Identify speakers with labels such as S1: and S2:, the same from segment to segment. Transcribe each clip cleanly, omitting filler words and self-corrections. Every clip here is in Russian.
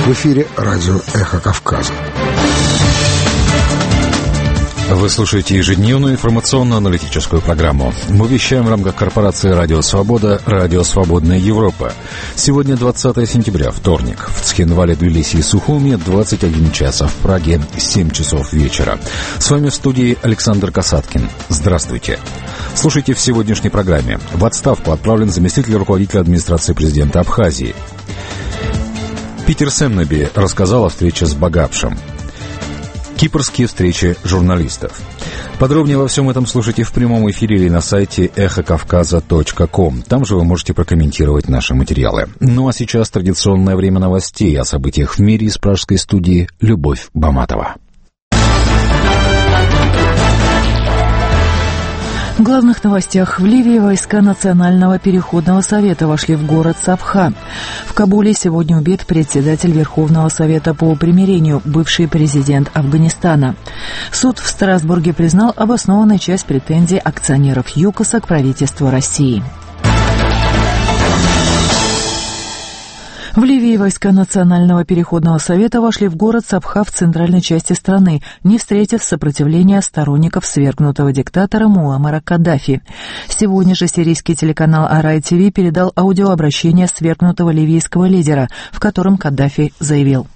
S1: В эфире радио «Эхо Кавказа».
S2: Вы слушаете ежедневную информационно-аналитическую программу. Мы вещаем в рамках корпорации «Радио Свобода», «Радио Свободная Европа». Сегодня 20 сентября, вторник. В Цхинвале, Тбилиси и Сухуми 21 час, а в Праге 7 часов вечера. С вами в студии Александр Касаткин. Здравствуйте. Слушайте в сегодняшней программе. В отставку отправлен заместитель руководителя администрации президента Абхазии. Питер Сеннеби рассказал о встрече с Багапшем. Кипрские встречи журналистов. Подробнее во всем этом слушайте в прямом эфире или на сайте эхокавказа.ком. Там же вы можете прокомментировать наши материалы. Ну а сейчас традиционное время новостей о событиях в мире из пражской студии Любовь Баматова.
S3: В главных новостях: в Ливии войска Национального переходного совета вошли в город Сабха. В Кабуле сегодня убит председатель Верховного совета по примирению, бывший президент Афганистана. Суд в Страсбурге признал обоснованной часть претензий акционеров ЮКОСа к правительству России. В Ливии войска Национального переходного совета вошли в город Сабха в центральной части страны, не встретив сопротивления сторонников свергнутого диктатора Муаммара Каддафи. Сегодня же сирийский телеканал Арай ТВ передал аудиообращение свергнутого ливийского лидера, в котором Каддафи заявил: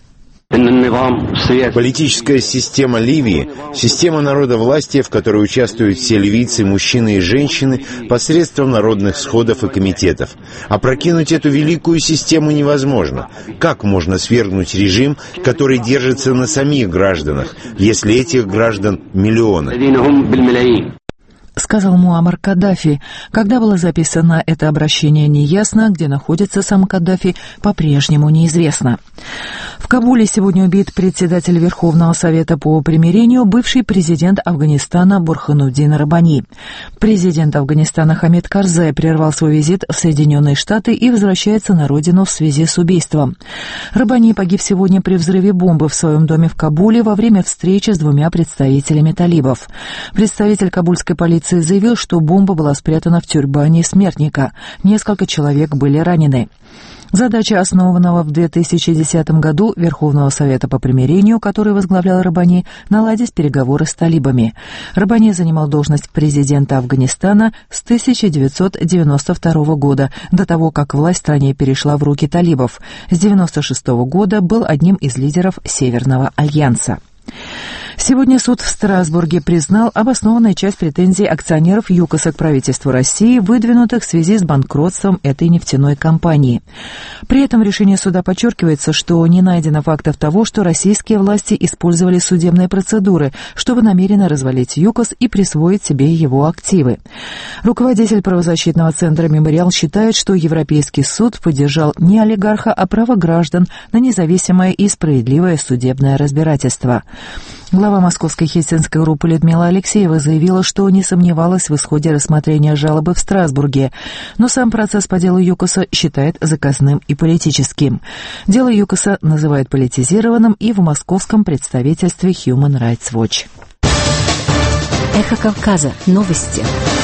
S4: политическая система Ливии – система народовластия, в которой участвуют все ливийцы, мужчины и женщины, посредством народных сходов и комитетов. Опрокинуть эту великую систему невозможно. Как можно свергнуть режим, который держится на самих гражданах, если этих граждан миллионы?
S3: Сказал Муаммар Каддафи. Когда было записано это обращение, неясно, где находится сам Каддафи, по-прежнему неизвестно. В Кабуле сегодня убит председатель Верховного совета по примирению, бывший президент Афганистана Бурхануддин Раббани. Президент Афганистана Хамид Карзай прервал свой визит в Соединенные Штаты и возвращается на родину в связи с убийством. Раббани погиб сегодня при взрыве бомбы в своем доме в Кабуле во время встречи с двумя представителями талибов. Представитель кабульской полиции заявил, что бомба была спрятана в тюрбане смертника. Несколько человек были ранены. Задача основанного в 2010 году Верховного совета по примирению, который возглавлял Раббани, наладить переговоры с талибами. Раббани занимал должность президента Афганистана с 1992 года, до того, как власть в стране перешла в руки талибов. С 1996 года был одним из лидеров Северного альянса. Сегодня суд в Страсбурге признал обоснованной часть претензий акционеров ЮКОСа к правительству России, выдвинутых в связи с банкротством этой нефтяной компании. При этом в решении суда подчеркивается, что не найдено фактов того, что российские власти использовали судебные процедуры, чтобы намеренно развалить ЮКОС и присвоить себе его активы. Руководитель правозащитного центра «Мемориал» считает, что Европейский суд поддержал не олигарха, а право граждан на независимое и справедливое судебное разбирательство. Глава московской хельсинской группы Людмила Алексеева заявила, что не сомневалась в исходе рассмотрения жалобы в Страсбурге, но сам процесс по делу ЮКОСа считает заказным и политическим. Дело ЮКОСа называют политизированным и в московском представительстве Human Rights Watch.
S5: Эхо Кавказа. Новости.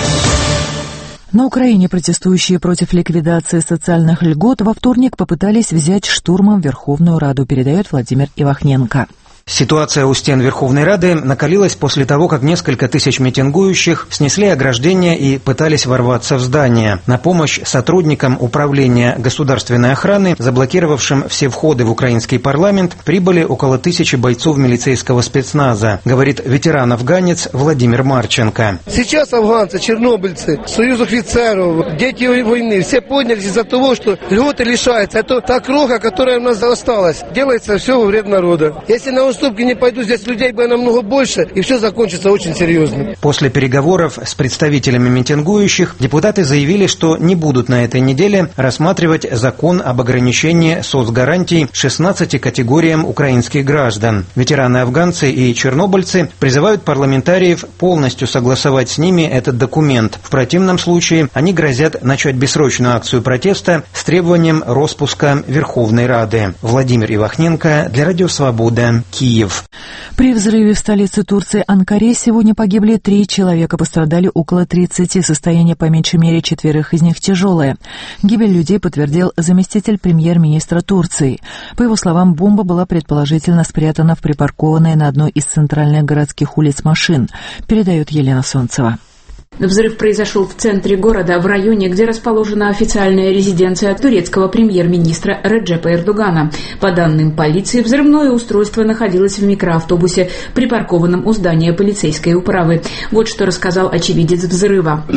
S3: На Украине протестующие против ликвидации социальных льгот во вторник попытались взять штурмом Верховную Раду, передает Владимир Ивахненко.
S6: Ситуация у стен Верховной Рады накалилась после того, как несколько тысяч митингующих снесли ограждения и пытались ворваться в здание. На помощь сотрудникам Управления государственной охраны, заблокировавшим все входы в украинский парламент, прибыли около 1000 бойцов милицейского спецназа, говорит ветеран-афганец Владимир Марченко.
S7: Сейчас афганцы, чернобыльцы, союз офицеров, дети войны, все поднялись из-за того, что льготы лишаются. Это та кроха, которая у нас осталась. Делается все во вред народа. Если на уступки не пойду, здесь людей будет намного больше, и все закончится очень серьезно.
S6: После переговоров с представителями митингующих депутаты заявили, что не будут на этой неделе рассматривать закон об ограничении соцгарантий 16 категориям украинских граждан. Ветераны-афганцы и чернобыльцы призывают парламентариев полностью согласовать с ними этот документ. В противном случае они грозят начать бессрочную акцию протеста с требованием распуска Верховной Рады. Владимир Ивахненко для Радио Свобода, Киев. Киев.
S3: При взрыве в столице Турции Анкаре сегодня погибли 3 человека, пострадали около 30, состояние по меньшей мере 4 из них тяжелое. Гибель людей подтвердил заместитель премьер-министра Турции. По его словам, бомба была предположительно спрятана в припаркованной на одной из центральных городских улиц машин, передает Елена Солнцева.
S8: Взрыв произошел в центре города, в районе, где расположена официальная резиденция турецкого премьер-министра Реджепа Эрдогана. По данным полиции, взрывное устройство находилось в микроавтобусе, припаркованном у здания полицейской управы. Вот что рассказал очевидец взрыва.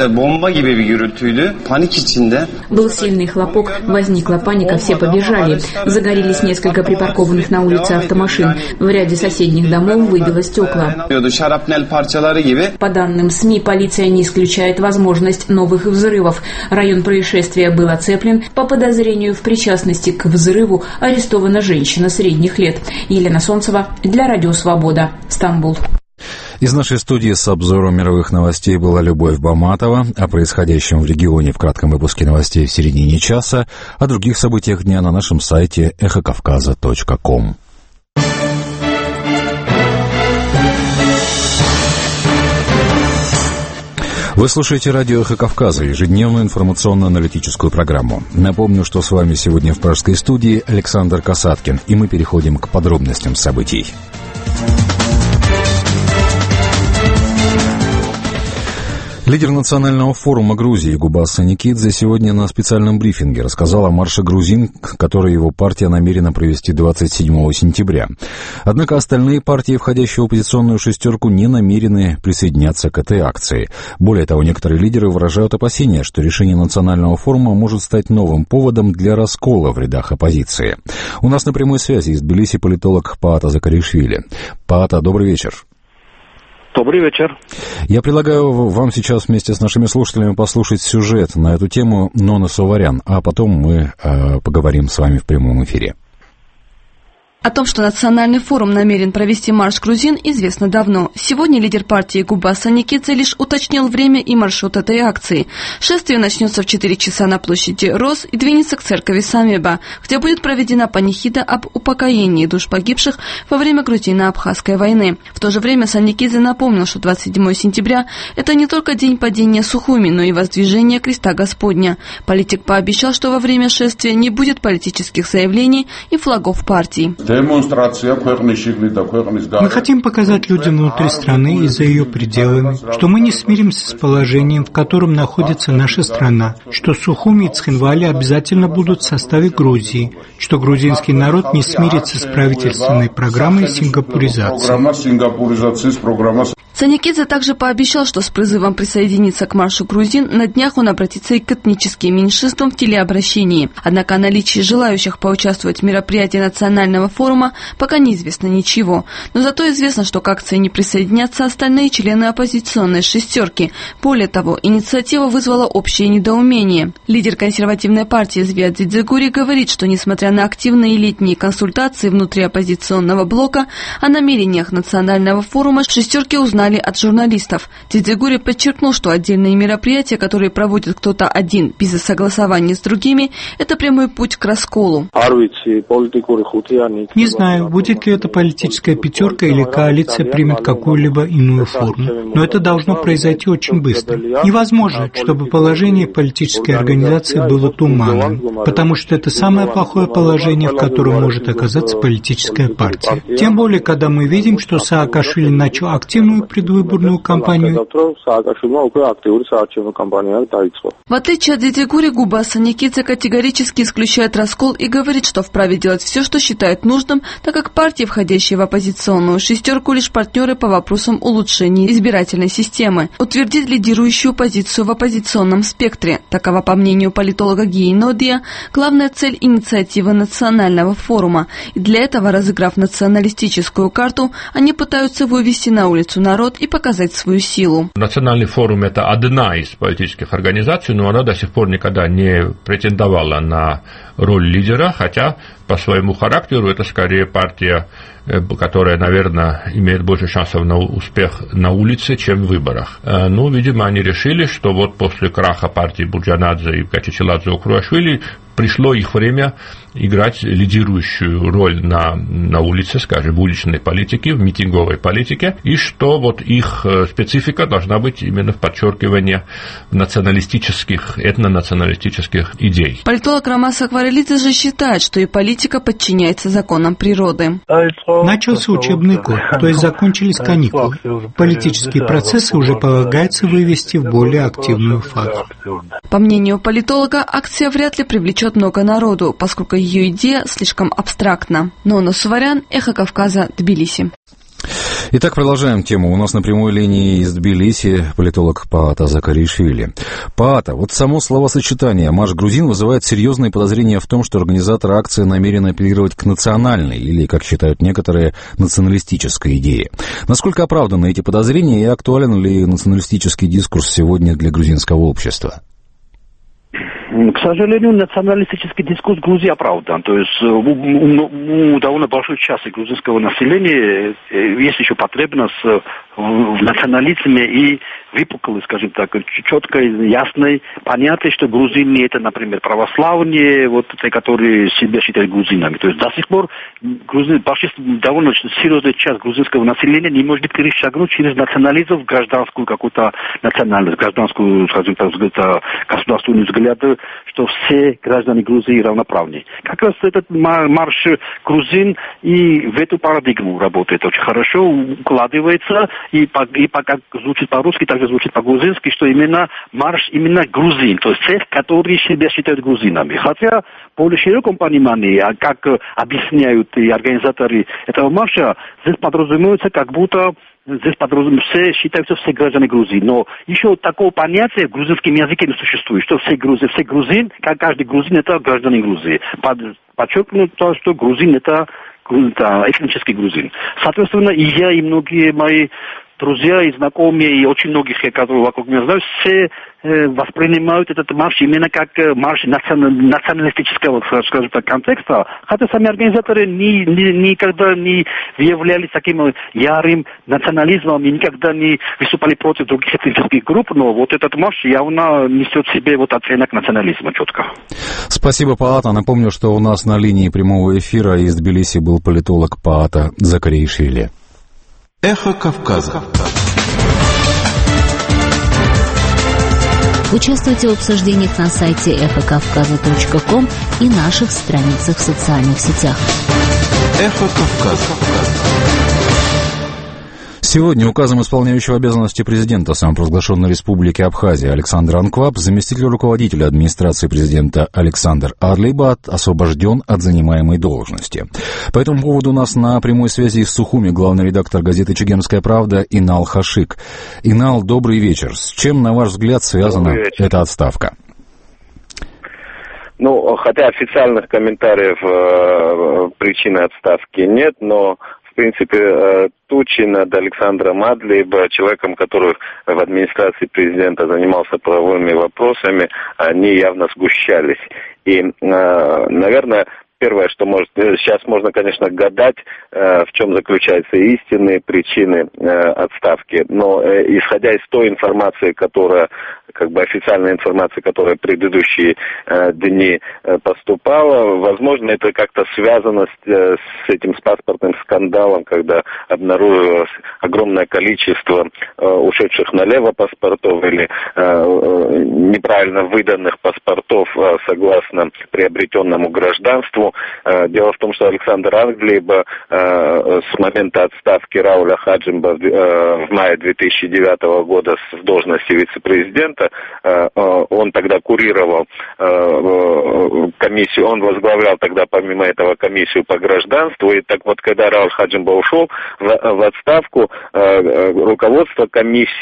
S8: Был сильный хлопок, возникла паника, все побежали. Загорелись несколько припаркованных на улице автомашин. В ряде соседних домов выбило стекла. По данным СМИ, полиция не исключает возможность новых взрывов. Район происшествия был оцеплен. По подозрению в причастности к взрыву арестована женщина средних лет. Елена Солнцева для Радио Свобода, Стамбул.
S2: Из нашей студии с обзором мировых новостей была Любовь Баматова. О происходящем в регионе в кратком выпуске новостей в середине часа. О других событиях дня на нашем сайте эхокавказа.ком. Вы слушаете радио «Эхо Кавказа», ежедневную информационно-аналитическую программу. Напомню, что с вами сегодня в пражской студии Александр Касаткин, и мы переходим к подробностям событий. Лидер национального форума Грузии Губас Саникидзе сегодня на специальном брифинге рассказал о марше грузин, который его партия намерена провести 27 сентября. Однако остальные партии, входящие в оппозиционную шестерку, не намерены присоединяться к этой акции. Более того, некоторые лидеры выражают опасения, что решение национального форума может стать новым поводом для раскола в рядах оппозиции. У нас на прямой связи из Тбилиси политолог Паата Закаришвили. Паата, добрый вечер.
S9: Добрый вечер.
S2: Я предлагаю вам сейчас вместе с нашими слушателями послушать сюжет на эту тему Ноны Соварян, а потом мы поговорим с вами в прямом эфире.
S10: О том, что Национальный форум намерен провести марш грузин, известно давно. Сегодня лидер партии Губас Саникидзе лишь уточнил время и маршрут этой акции. Шествие начнется в 4 часа на площади Рос и двинется к церкви Самеба, где будет проведена панихида об упокоении душ погибших во время грузино-абхазской войны. В то же время Саникидзе напомнил, что 27 сентября – это не только день падения Сухуми, но и воздвижения креста Господня. Политик пообещал, что во время шествия не будет политических заявлений и флагов партий.
S11: Мы хотим показать людям внутри страны и за ее пределами, что мы не смиримся с положением, в котором находится наша страна, что Сухуми и Цхинвали обязательно будут в составе Грузии, что грузинский народ не смирится с правительственной программой сингапуризации.
S10: Саникидзе также пообещал, что с призывом присоединиться к маршу грузин на днях он обратится и к этническим меньшинствам в телеобращении. Однако о наличии желающих поучаствовать в мероприятии национального форума пока неизвестно ничего. Но зато известно, что к акции не присоединятся остальные члены оппозиционной шестерки. Более того, инициатива вызвала общее недоумение. Лидер консервативной партии Звиат Дзидзегури говорит, что несмотря на активные летние консультации внутри оппозиционного блока, о намерениях национального форума шестерки узнали от журналистов. Дзидзегури подчеркнул, что отдельные мероприятия, которые проводит кто-то один без согласования с другими, это прямой путь к расколу.
S11: Не знаю, будет ли это политическая пятерка или коалиция примет какую-либо иную форму. Но это должно произойти очень быстро. Невозможно, чтобы положение политической организации было туманным, потому что это самое плохое положение, в котором может оказаться политическая партия. Тем более, когда мы видим, что Саакашвили начал активную предвыборную кампанию.
S10: В отличие от Дзидзегури, Губас Саникидзе категорически исключает раскол и говорит, что вправе делать все, что считает нужным, так как партии, входящие в оппозиционную шестерку, лишь партнеры по вопросам улучшения избирательной системы. Утвердить лидирующую позицию в оппозиционном спектре. Такова, по мнению политолога Гии Нодия, главная цель инициативы национального форума. И для этого, разыграв националистическую карту, они пытаются вывести на улицу народ и показать свою силу.
S12: Национальный форум – это одна из политических организаций, но она до сих пор никогда не претендовала на роль лидера, хотя по своему характеру это скорее партия, которая, наверное, имеет больше шансов на успех на улице, чем в выборах. Ну, видимо, они решили, что вот после краха партии Бурджанадзе и Качичеладзе Окруашвили пришло их время играть лидирующую роль на улице, скажем, в уличной политике, в митинговой политике, и что вот их специфика должна быть именно в подчеркивании националистических, этнонационалистических идей.
S10: Политолог Ромас Акварелидзе же считает, что и политика подчиняется законам природы.
S11: Начался учебный год, то есть закончились каникулы. Политические процессы уже полагается вывести в более активную фазу.
S10: По мнению политолога, акция вряд ли привлечет много народу, поскольку ее идея слишком абстрактна. Нона Суварян, Эхо Кавказа, Тбилиси.
S2: Итак, продолжаем тему. У нас на прямой линии из Тбилиси политолог Паата Закаришвили. Паата, вот само словосочетание «Марш грузин» вызывает серьезные подозрения в том, что организаторы акции намерены апеллировать к национальной, или, как считают некоторые, националистической идее. Насколько оправданы эти подозрения и актуален ли националистический дискурс сегодня для грузинского общества?
S9: К сожалению, националистический дискурс в Грузии оправдан. То есть у довольно большой части грузинского населения есть еще потребность в национализме и выпуклой, скажем так, четкой, ясной, понятной, что грузины это, например, православные, вот те, которые себя считают грузинами. То есть до сих пор довольно серьезная часть грузинского населения не может перешагнуть через национализм в гражданскую какую-то национальность, гражданскую, скажем так, государственный взгляд, что все граждане Грузии равноправны. Как раз этот марш грузин и в эту парадигму работает очень хорошо, укладывается, и как звучит по-русски, также звучит по-грузински, что именно марш именно грузин, то есть тех, которые себя считают грузинами. Хотя в более широком понимании, как объясняют и организаторы этого марша, здесь подразумевается, как будто здесь все считаются все граждане Грузии. Но еще такого понятия в грузинском языке не существует, что все грузин, как каждый грузин, это гражданин Грузии. Подчеркну то, что грузин это этнический грузин. Соответственно, и я, и многие мои друзья и знакомые, и очень многих, которые вокруг меня знают, все воспринимают этот марш именно как марш националистического, скажем так, контекста. Хотя сами организаторы никогда не являлись таким ярым национализмом и никогда не выступали против других этнических групп, но вот этот марш явно несет в себе вот оттенок национализма четко.
S2: Спасибо, Паата. Напомню, что у нас на линии прямого эфира из Тбилиси был политолог Паата Закаришвили.
S13: Эхо Кавказа.
S5: Участвуйте в обсуждениях на сайте эхокавказа.ком и наших страницах в социальных сетях.
S13: Эхо Кавказа.
S2: Сегодня указом исполняющего обязанности президента самопровозглашенной республики Абхазия Александра Анкваб заместитель руководителя администрации президента Александр Адлейбат освобожден от занимаемой должности. По этому поводу у нас на прямой связи из Сухуми главный редактор газеты «Чегемская правда» Инал Хашик. Инал, добрый вечер. С чем, на ваш взгляд, связана эта отставка?
S14: Ну, хотя официальных комментариев причины отставки нет, но в принципе, тучи над Александром Адлейбом, человеком, который в администрации президента занимался правовыми вопросами, они явно сгущались. И, наверное, первое, что сейчас можно, конечно, гадать, в чем заключаются истинные причины отставки, но исходя из той информации, которая, как бы официальной информации, которая в предыдущие дни поступала, возможно, это как-то связано с этим паспортным скандалом, когда обнаружилось огромное количество ушедших налево паспортов или неправильно выданных паспортов согласно приобретенному гражданству. Дело в том, что Александр Адлейб с момента отставки Рауля Хаджимба в мае 2009 года с должности вице-президента, он тогда курировал комиссию, он возглавлял тогда помимо этого комиссию по гражданству, и так вот, когда Рауль Хаджимба ушел в отставку, руководство комиссии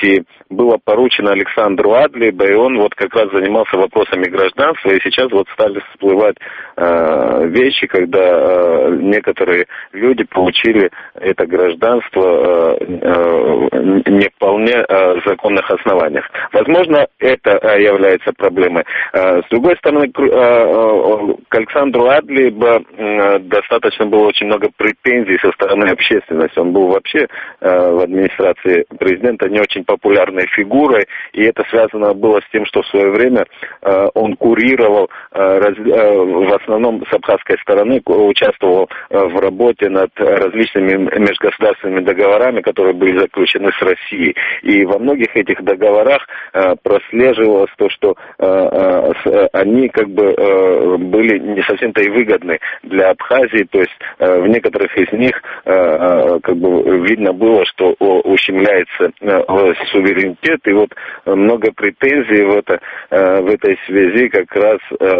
S14: было поручено Александру Адлибу, и он вот как раз занимался вопросами гражданства, и сейчас вот стали всплывать вещи, когда некоторые люди получили это гражданство не вполне законных основаниях. Возможно, это является проблемой. С другой стороны, к Александру Адлибу достаточно было очень много претензий со стороны общественности. Он был вообще в администрации президента не очень популярной фигурой, и это связано было с тем, что в свое время он курировал, в основном с абхазской стороны, участвовал в работе над различными межгосударственными договорами, которые были заключены с Россией. И во многих этих договорах прослеживалось то, что они как бы были не совсем-то и выгодны для Абхазии, то есть в некоторых из них как бы видно было, что ущемляется суверенитет, и вот много претензий в этой связи как раз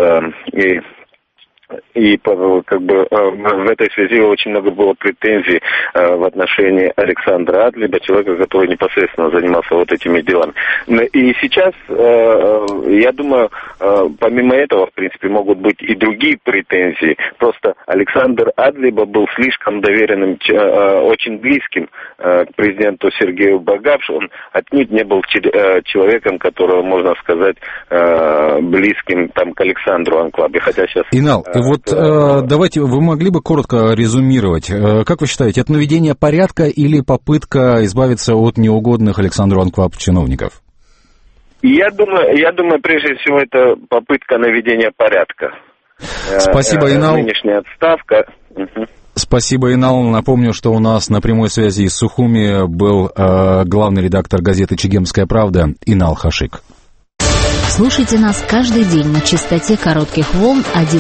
S14: и как бы в этой связи очень много было претензий в отношении Александра Адлиба, человека, который непосредственно занимался вот этими делами. И сейчас, я думаю, помимо этого, в принципе, могут быть и другие претензии. Просто Александр Адлиба был слишком доверенным, очень близким к президенту Сергею Багапшу. Он отнюдь не был человеком, которого, можно сказать, близким там к Александру Анклабе. Хотя сейчас...
S2: Инал, вот давайте, вы могли бы коротко резюмировать. Как вы считаете, это наведение порядка или попытка избавиться от неугодных Александру Анклабу чиновников?
S14: Я думаю, прежде всего, это попытка наведения порядка.
S2: Спасибо, Инал.
S14: Нынешняя отставка.
S2: Спасибо, Инал. Напомню, что у нас на прямой связи из Сухуми был главный редактор газеты «Чегемская правда» Инал Хашик.
S5: Слушайте нас каждый день на частоте коротких волн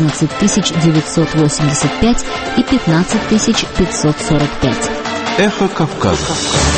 S5: 11985 и 15545.
S13: Эхо Кавказа.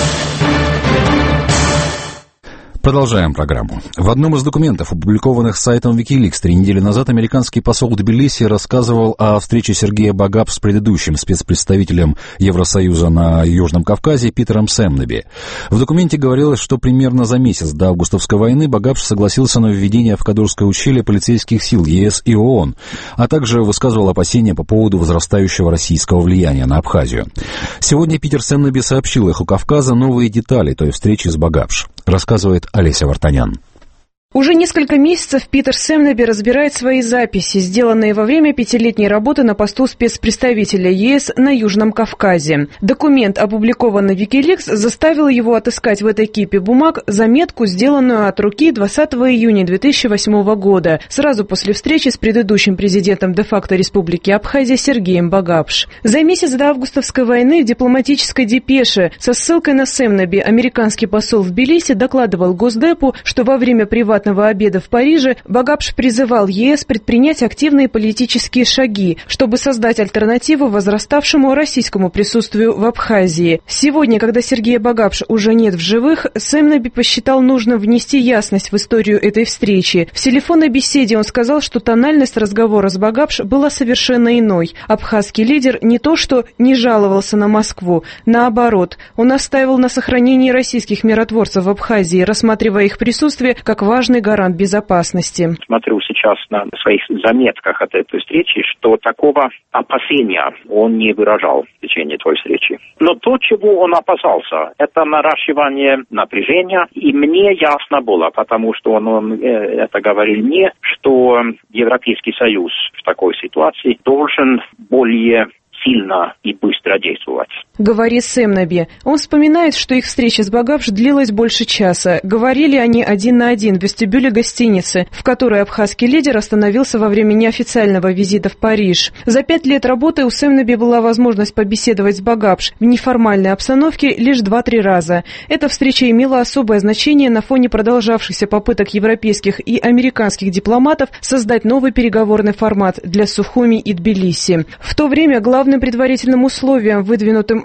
S2: Продолжаем программу. В одном из документов, опубликованных сайтом Wikileaks 3 недели назад, американский посол в Тбилиси рассказывал о встрече Сергея Багапша с предыдущим спецпредставителем Евросоюза на Южном Кавказе Питером Сэмнеби. В документе говорилось, что примерно за месяц до августовской войны Багапш согласился на введение в Кадурское ущелье полицейских сил ЕС и ООН, а также высказывал опасения по поводу возрастающего российского влияния на Абхазию. Сегодня Питер Сэмнеби сообщил Эху Кавказа новые детали той встречи с Багапш. Рассказывает Олеся Вартанян.
S15: Уже несколько месяцев Питер Сэмнеби разбирает свои записи, сделанные во время 5-летней работы на посту спецпредставителя ЕС на Южном Кавказе. Документ, опубликованный в Wikileaks, заставил его отыскать в этой кипе бумаг заметку, сделанную от руки 20 июня 2008 года, сразу после встречи с предыдущим президентом де-факто Республики Абхазия Сергеем Багапш. За месяц до августовской войны в дипломатической депеше со ссылкой на Сэмнеби американский посол в Тбилиси докладывал Госдепу, что во время приватного обеда в Париже Багапш призывал ЕС предпринять активные политические шаги, чтобы создать альтернативу возраставшему российскому присутствию в Абхазии. Сегодня, когда Сергея Багапша уже нет в живых, Сэмнеби посчитал нужным внести ясность в историю этой встречи. В телефонной беседе он сказал, что тональность разговора с Багапш была совершенно иной. Абхазский лидер не то что не жаловался на Москву, наоборот, он настаивал на сохранении российских миротворцев в Абхазии, рассматривая их присутствие как важный гарант безопасности.
S16: Смотрю сейчас на своих заметках от этой встречи, что такого опасения он не выражал в течение той встречи. Но то, чего он опасался, это наращивание напряжения. И мне ясно было, потому что он это говорил мне, что Европейский Союз в такой ситуации должен более сильно и быстро действовать.
S15: Говорит Сэмнеби. Он вспоминает, что их встреча с Багапш длилась больше часа. Говорили они один на один в вестибюле гостиницы, в которой абхазский лидер остановился во время неофициального визита в Париж. За 5 лет работы у Сэмнеби была возможность побеседовать с Багапш в неформальной обстановке лишь 2-3 раза. Эта встреча имела особое значение на фоне продолжавшихся попыток европейских и американских дипломатов создать новый переговорный формат для Сухуми и Тбилиси. В то время главным предварительным условием, выдвинутым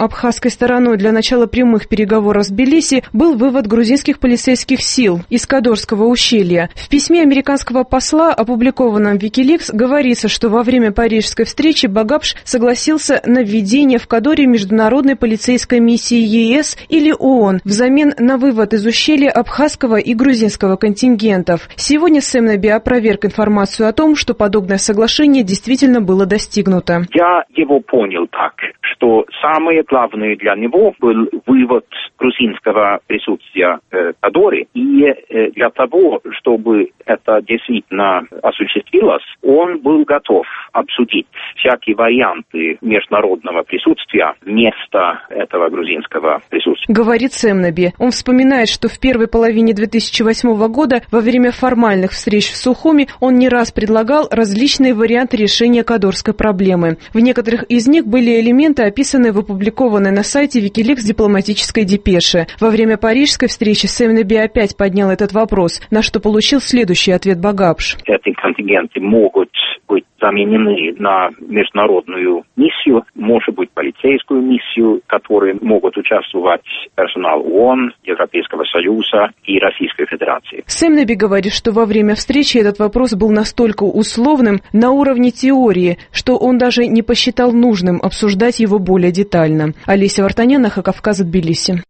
S15: абхазской стороной для начала прямых переговоров с Тбилиси был вывод грузинских полицейских сил из Кадорского ущелья. В письме американского посла, опубликованном в Wikileaks, говорится, что во время парижской встречи Багапш согласился на введение в Кадоре международной полицейской миссии ЕС или ООН взамен на вывод из ущелья абхазского и грузинского контингентов. Сегодня Семнеби опроверг информацию о том, что подобное соглашение действительно было достигнуто.
S16: Я его понял так, что самое главное для него был вывод грузинского присутствия в Кадоре. И для того, чтобы это действительно осуществилось, он был готов обсудить всякие варианты международного присутствия вместо этого грузинского присутствия.
S15: Говорит Семнеби. Он вспоминает, что в первой половине 2008 года во время формальных встреч в Сухуми он не раз предлагал различные варианты решения кадорской проблемы. В некоторых из них были элементы, описанные в опубликованной на сайте Wikileaks дипломатической депеше. Во время парижской встречи Семнеби опять поднял этот вопрос, на что получил следующий ответ Багапш.
S16: Эти контингенты могут быть заменены на международную миссию, может быть, полицейскую миссию, в которой могут участвовать персонал ООН, Европейского Союза и Российской Федерации.
S15: Семнеби говорит, что во время встречи этот вопрос был настолько условным на уровне теории, что он даже не посчитал нужным обсуждать его более детально. Олеся Вартанян, Эхо Кавказа, Тбилиси.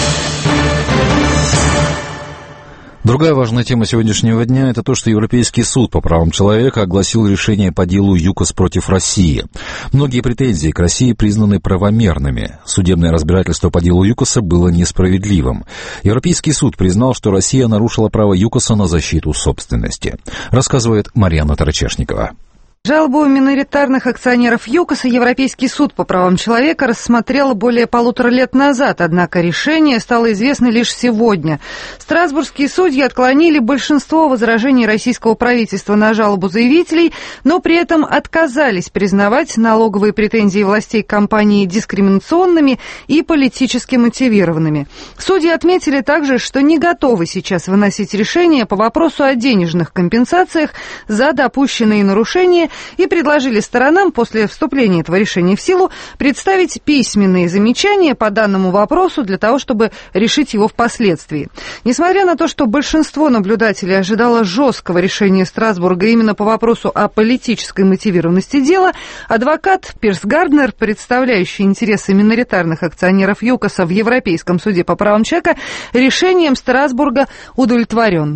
S2: Другая важная тема сегодняшнего дня – это то, что Европейский суд по правам человека огласил решение по делу ЮКОС против России. Многие претензии к России признаны правомерными. Судебное разбирательство по делу ЮКОСа было несправедливым. Европейский суд признал, что Россия нарушила право ЮКОСа на защиту собственности. Рассказывает Марьяна Тарачешникова.
S17: Жалобу миноритарных акционеров ЮКОСа Европейский суд по правам человека рассмотрел более 1,5 лет назад, однако решение стало известно лишь сегодня. Страсбургские судьи отклонили большинство возражений российского правительства на жалобу заявителей, но при этом отказались признавать налоговые претензии властей компании дискриминационными и политически мотивированными. Судьи отметили также, что не готовы сейчас выносить решение по вопросу о денежных компенсациях за допущенные нарушения и предложили сторонам после вступления этого решения в силу представить письменные замечания по данному вопросу для того, чтобы решить его впоследствии. Несмотря на то, что большинство наблюдателей ожидало жесткого решения Страсбурга именно по вопросу о политической мотивированности дела, адвокат Пирс Гарднер, представляющий интересы миноритарных акционеров ЮКОСа в Европейском суде по правам человека, решением Страсбурга удовлетворен.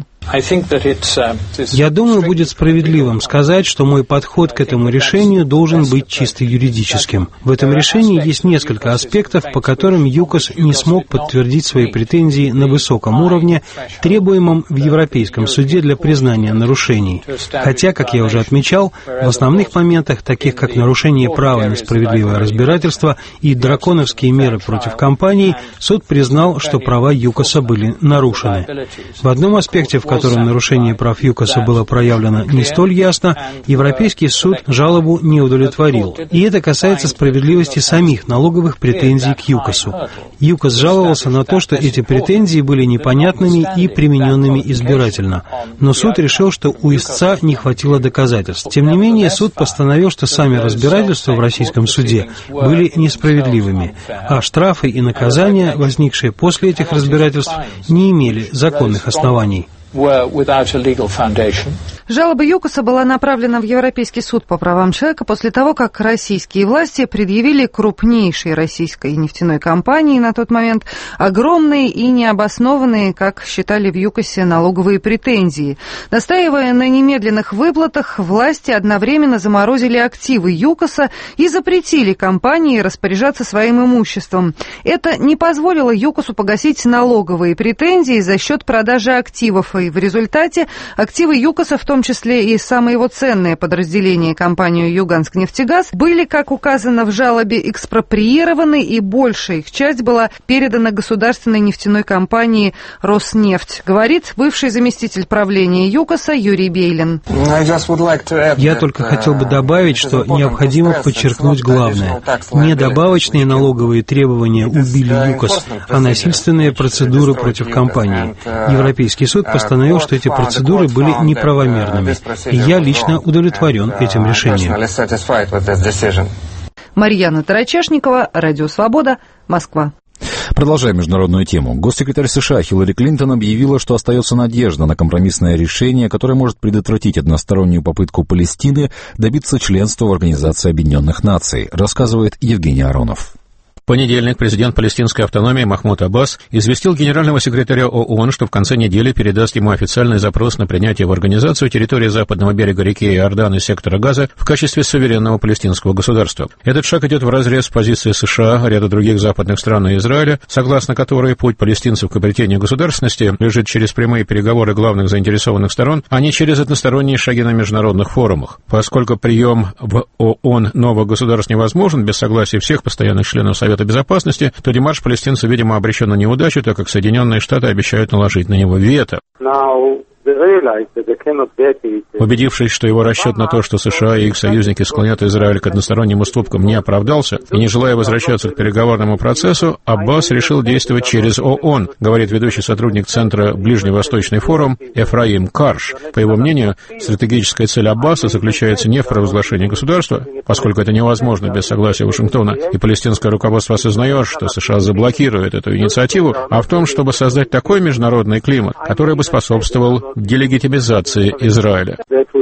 S11: Я думаю, будет справедливым сказать, что мой подход к этому решению должен быть чисто юридическим. В этом решении есть несколько аспектов, по которым ЮКОС не смог подтвердить свои претензии на высоком уровне, требуемом в Европейском суде для признания нарушений. Хотя, как я уже отмечал, в основных моментах, таких как нарушение права на справедливое разбирательство и драконовские меры против компаний, суд признал, что права ЮКОСа были нарушены. В одном аспекте, в котором нарушение прав ЮКОСа было проявлено не столь ясно, Европейский суд жалобу не удовлетворил. И это касается справедливости самих налоговых претензий к ЮКОСу. ЮКОС жаловался на то, что эти претензии были непонятными и примененными избирательно. Но суд решил, что у истца не хватило доказательств. Тем не менее, суд постановил, что сами разбирательства в российском суде были несправедливыми, а штрафы и наказания, возникшие после этих разбирательств, не имели законных оснований.
S17: Жалоба ЮКОСа была направлена в Европейский суд по правам человека после того, как российские власти предъявили крупнейшей российской нефтяной компании на тот момент огромные и необоснованные, как считали в ЮКОСе, налоговые претензии. Настаивая на немедленных выплатах, власти одновременно заморозили активы ЮКОСа и запретили компании распоряжаться своим имуществом. Это не позволило ЮКОСу погасить налоговые претензии за счет продажи активов, и в результате активы ЮКОСа, в том числе и самые его ценные подразделения компанию «Юганск-нефтегаз», были, как указано в жалобе, экспроприированы, и большая их часть была передана государственной нефтяной компании «Роснефть», говорит бывший заместитель правления ЮКОСа Юрий Бейлин.
S11: Я только хотел бы добавить, что необходимо подчеркнуть главное. Не добавочные налоговые требования убили ЮКОС, а насильственные процедуры против компании. Европейский суд постановил, что эти процедуры были неправомерными, и я лично удовлетворен этим решением.
S17: Марьяна Тарачешникова, Радио Свобода, Москва.
S2: Продолжаем международную тему. Госсекретарь США Хиллари Клинтон объявила, что остается надежда на компромиссное решение, которое может предотвратить одностороннюю попытку Палестины добиться членства в Организации Объединенных Наций, рассказывает Евгений Аронов.
S18: В понедельник президент палестинской автономии Махмуд Аббас известил генерального секретаря ООН, что в конце недели передаст ему официальный запрос на принятие в организацию территории западного берега реки Иордан и сектора Газа в качестве суверенного палестинского государства. Этот шаг идет вразрез с позицией США, ряда других западных стран и Израиля, согласно которой путь палестинцев к обретению государственности лежит через прямые переговоры главных заинтересованных сторон, а не через односторонние шаги на международных форумах. Поскольку прием в ООН новых государств невозможен без согласия всех постоянных членов Совета Безопасности, то демарш палестинцев, видимо, обречен на неудачу, так как Соединенные Штаты обещают наложить на него вето. Убедившись, что его расчет на то, что США и их союзники склонят Израиль к односторонним уступкам, не оправдался, и не желая возвращаться к переговорному процессу, Аббас решил действовать через ООН, говорит ведущий сотрудник Центра Ближневосточный форум Эфраим Карш. По его мнению, стратегическая цель Аббаса заключается не в провозглашении государства, поскольку это невозможно без согласия Вашингтона, и палестинское руководство осознает, что США заблокирует эту инициативу, а в том, чтобы создать такой международный климат, который бы способствовал делегитимизации Израиля.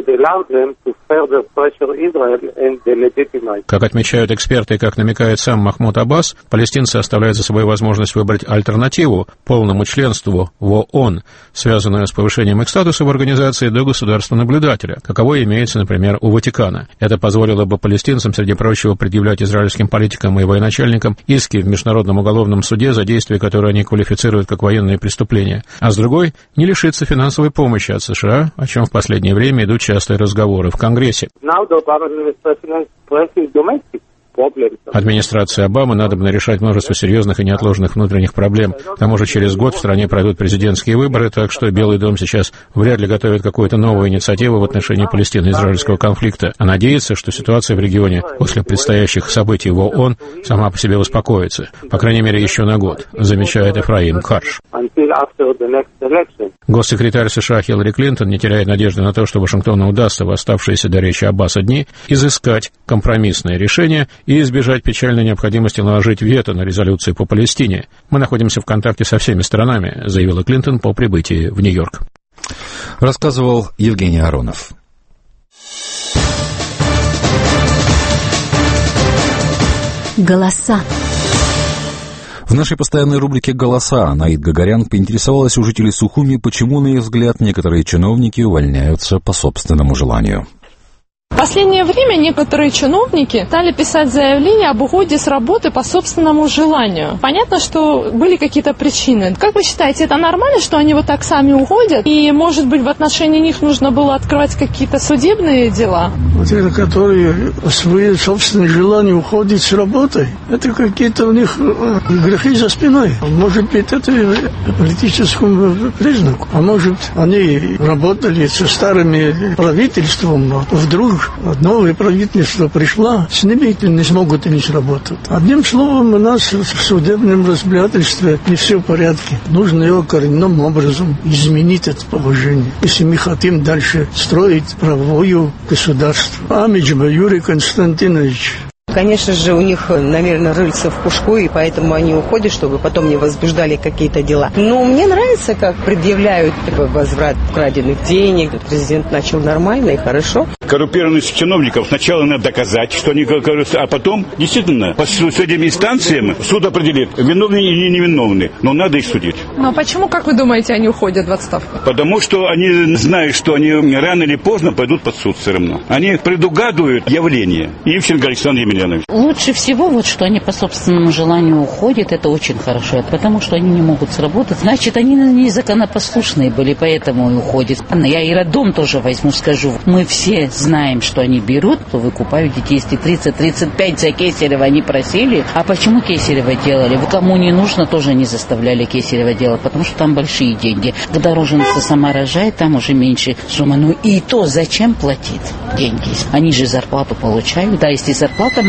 S18: Как отмечают эксперты и как намекает сам Махмуд Аббас, палестинцы оставляют за собой возможность выбрать альтернативу полному членству в ООН, связанную с повышением их статуса в организации до государства-наблюдателя, каково имеется, например, у Ватикана. Это позволило бы палестинцам, среди прочего, предъявлять израильским политикам и военачальникам иски в Международном уголовном суде за действия, которые они квалифицируют как военные преступления, а с другой — не лишиться финансовой помощи от США, о чем в последнее время идут частые разговоры в Конгрессе. Администрации Обамы надобно решать множество серьезных и неотложных внутренних проблем. К тому же через год в стране пройдут президентские выборы, так что Белый дом сейчас вряд ли готовит какую-то новую инициативу в отношении палестино-израильского конфликта, а надеется, что ситуация в регионе после предстоящих событий в ООН сама по себе успокоится, по крайней мере еще на год, замечает Эфраим Карш. Госсекретарь США Хиллари Клинтон не теряет надежды на то, что Вашингтону удастся в оставшиеся до речи Аббаса дни изыскать компромиссное решение и избежать печальной необходимости наложить вето на резолюции по Палестине. Мы находимся в контакте со всеми сторонами, заявила Клинтон по прибытии в Нью-Йорк.
S2: Рассказывал Евгений Аронов.
S5: Голоса.
S2: В нашей постоянной рубрике «Голоса» Наид Гагарян поинтересовалась у жителей Сухуми, почему, на их взгляд, некоторые чиновники увольняются по собственному желанию.
S19: В последнее время некоторые чиновники стали писать заявления об уходе с работы по собственному желанию. Понятно, что были какие-то причины. Как вы считаете, это нормально, что они вот так сами уходят? И, может быть, в отношении них нужно было открывать какие-то судебные дела?
S20: Вот это, которые по своему собственному желанию уходят с работы, это какие-то у них грехи за спиной. Может быть, это политическому признаку. А может, они работали со старыми правительством, но вдруг новое правительство пришло, с ними не смогут они сработать. Одним словом, у нас в судебном разбирательстве не все в порядке. Нужно его коренным образом изменить это положение, если мы хотим дальше строить правовое государство. Амиджба Юрий Константинович.
S21: Конечно же, у них, наверное, рыльца в пушку, и поэтому они уходят, чтобы потом не возбуждали какие-то дела. Но мне нравится, как предъявляют возврат украденных денег. Президент начал нормально и хорошо.
S22: Коррумпированность чиновников сначала надо доказать, что они коррупционеры, а потом, действительно, по судебным инстанциям суд определит, виновны или невиновны, но надо их судить.
S19: Но почему, как вы думаете, они уходят в отставку?
S22: Потому что они знают, что они рано или поздно пойдут под суд все равно. Они предугадывают явление. Ивченко Александр Емельянович.
S23: Лучше всего, вот, что они по собственному желанию уходят, это очень хорошо, потому что они не могут сработать. Значит, они незаконопослушные были, поэтому и уходят. Я и роддом тоже возьму, скажу. Мы все знаем, что они берут, то выкупают детей, если 30-35 за Кесарева они просили. А почему Кесарева делали? Вы кому не нужно, тоже не заставляли Кесарева делать, потому что там большие деньги. Когда роженица сама рожает, там уже меньше сумма. Ну и то зачем платить деньги? Они же зарплату получают. Да, если зарплата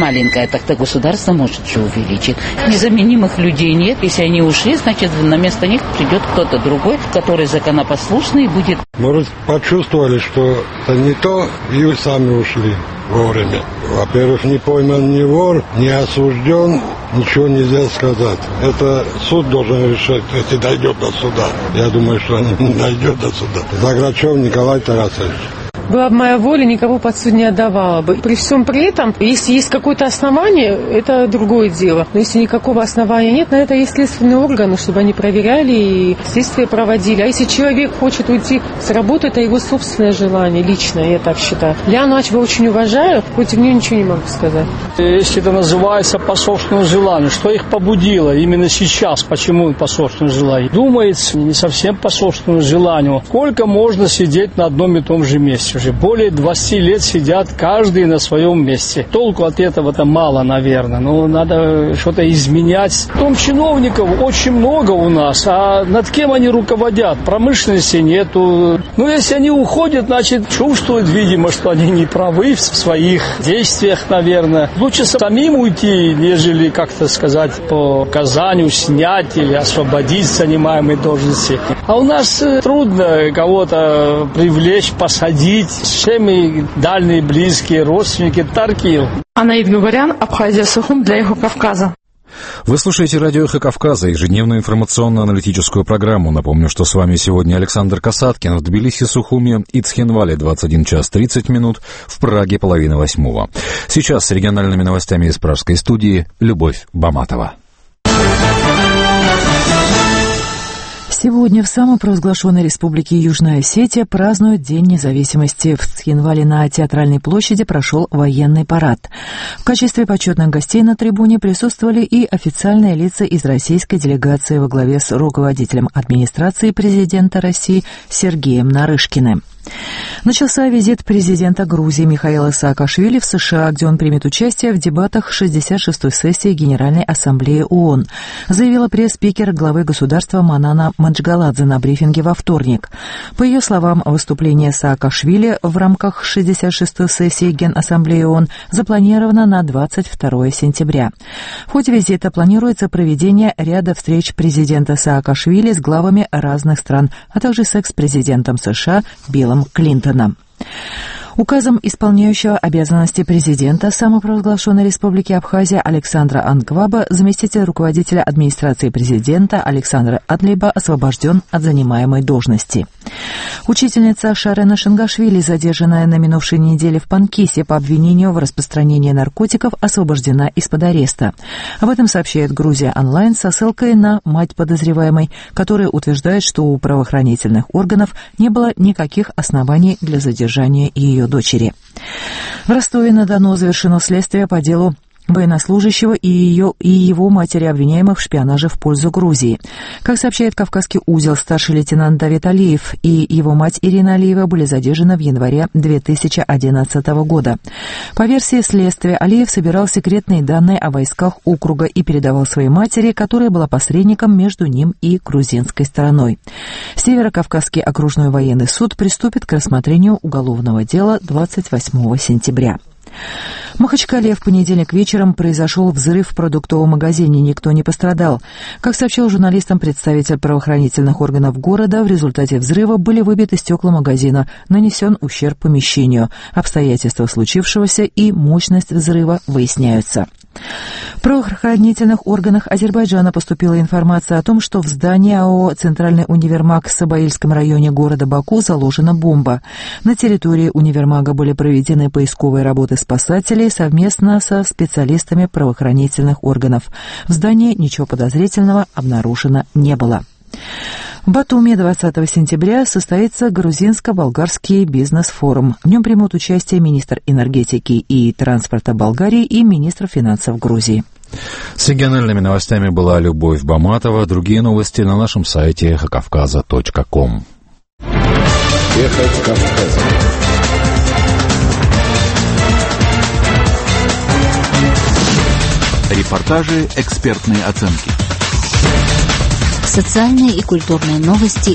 S23: маленькая, так-то государство может же увеличить. Незаменимых людей нет. Если они ушли, значит, на место них придет кто-то другой, который законопослушный будет.
S1: Может, почувствовали, что это не то, и сами ушли вовремя. Во-первых, не пойман ни вор, не осужден, ничего нельзя сказать. Это суд должен решать, если дойдет до суда. Я думаю, что не дойдет до суда. Заграчев Николай Тарасович.
S4: Была бы моя воля, никого под суд не отдавала бы. При всем при этом, если есть какое-то основание, это другое дело. Но если никакого основания нет, на это есть следственные органы, чтобы они проверяли и следствие проводили. А если человек хочет уйти с работы, это его собственное желание, личное, я так считаю. Ляну Ачева очень уважаю, против нее ничего не могу сказать.
S7: Если это называется по собственному желанию, что их побудило именно сейчас, почему по собственному желанию? Думается, не совсем по собственному желанию. Сколько можно сидеть на одном и том же месте? Уже более 20 лет сидят каждый на своем месте. Толку от этого-то мало, наверное. Но надо что-то изменять. Том чиновников очень много у нас. А над кем они руководят? Промышленности нету. Ну, если они уходят, значит, чувствуют, видимо, что они не правы в своих действиях, наверное. Лучше самим уйти, нежели, как-то сказать, по указанию снять или освободить занимаемые должности. А у нас трудно кого-то привлечь, посадить. Всеми дальние, близкие, родственники Таркиев.
S19: Анаид Гугарян, Абхазия, Сухум для Эхо Кавказа.
S2: Вы слушаете радио «Эхо Кавказа», ежедневную информационно-аналитическую программу. Напомню, что с вами сегодня Александр Касаткин в Тбилиси, Сухуми и Цхинвале 21 час 30 минут, в Праге 7:30. Сейчас с региональными новостями из пражской студии Любовь Баматова.
S3: Сегодня в самопровозглашенной республике Южная Осетия празднуют День независимости. В Цхинвале на Театральной площади прошел военный парад. В качестве почетных гостей на трибуне присутствовали и официальные лица из российской делегации во главе с руководителем администрации президента России Сергеем Нарышкиным. Начался визит президента Грузии Михаила Саакашвили в США, где он примет участие в дебатах 66-й сессии Генеральной Ассамблеи ООН, заявила пресс-спикер главы государства Манана Маджгаладзе на брифинге во вторник. По ее словам, выступление Саакашвили в рамках 66-й сессии Генассамблеи ООН запланировано на 22 сентября. В ходе визита планируется проведение ряда встреч президента Саакашвили с главами разных стран, а также с экс-президентом США Биллом Клинтоном. Указом исполняющего обязанности президента самопровозглашенной республики Абхазия Александра Анкваба заместитель руководителя администрации президента Александр Адлиба освобожден от занимаемой должности. Учительница Шарена Шингашвили, задержанная на минувшей неделе в Панкисе по обвинению в распространении наркотиков, освобождена из-под ареста. Об этом сообщает Грузия Онлайн со ссылкой на мать подозреваемой, которая утверждает, что у правоохранительных органов не было никаких оснований для задержания ее дочери. В Ростове-на-Дону завершено следствие по делу военнослужащего и его матери, обвиняемых в шпионаже в пользу Грузии. Как сообщает Кавказский узел, старший лейтенант Давид Алиев и его мать Ирина Алиева были задержаны в январе 2011 года. По версии следствия, Алиев собирал секретные данные о войсках округа и передавал своей матери, которая была посредником между ним и грузинской стороной. Северокавказский окружной военный суд приступит к рассмотрению уголовного дела 28 сентября. В Махачкале в понедельник вечером произошел взрыв в продуктовом магазине. Никто не пострадал. Как сообщил журналистам представитель правоохранительных органов города, в результате взрыва были выбиты стекла магазина, нанесен ущерб помещению. Обстоятельства случившегося и мощность взрыва выясняются. В правоохранительных органах Азербайджана поступила информация о том, что в здании АО «Центральный универмаг» в Сабаильском районе города Баку заложена бомба. На территории универмага были проведены поисковые работы спасателей совместно со специалистами правоохранительных органов. В здании ничего подозрительного обнаружено не было. В Батуми 20 сентября состоится грузинско-болгарский бизнес-форум. В нем примут участие министр энергетики и транспорта Болгарии и министр финансов Грузии.
S2: С региональными новостями была Любовь Баматова. Другие новости на нашем сайте эхокавказа.ком.
S13: Эхо Кавказа. Репортажи, экспертные оценки.
S5: Социальные и культурные новости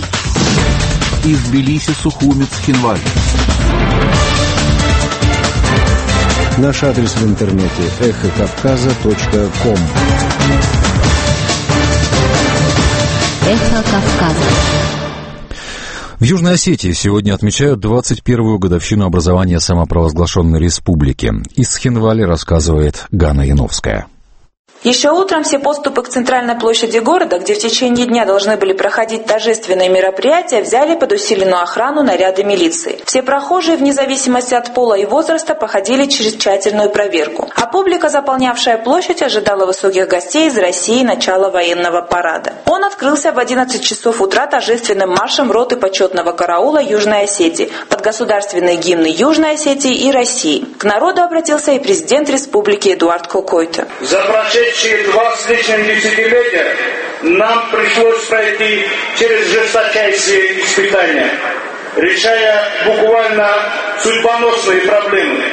S13: из Тбилиси, Сухуми, Цхинвали.
S2: Наш адрес в интернете эхокавказа.ком.
S5: Эхо Кавказа.
S2: В Южной Осетии сегодня отмечают 21-ю годовщину образования самопровозглашенной республики. Из Цхинвали рассказывает Ганна Яновская.
S6: Еще утром все подступы к центральной площади города, где в течение дня должны были проходить торжественные мероприятия, взяли под усиленную охрану наряды милиции. Все прохожие, вне зависимости от пола и возраста, проходили через тщательную проверку. А публика, заполнявшая площадь, ожидала высоких гостей из России начала военного парада. Он открылся в 11 часов утра торжественным маршем роты почетного караула Южной Осетии под государственные гимны Южной Осетии и России. К народу обратился и президент республики Эдуард Кокойто.
S8: За прошедшие 2 с лишним десятилетия нам пришлось пройти через жесточайшие испытания, решая буквально судьбоносные проблемы.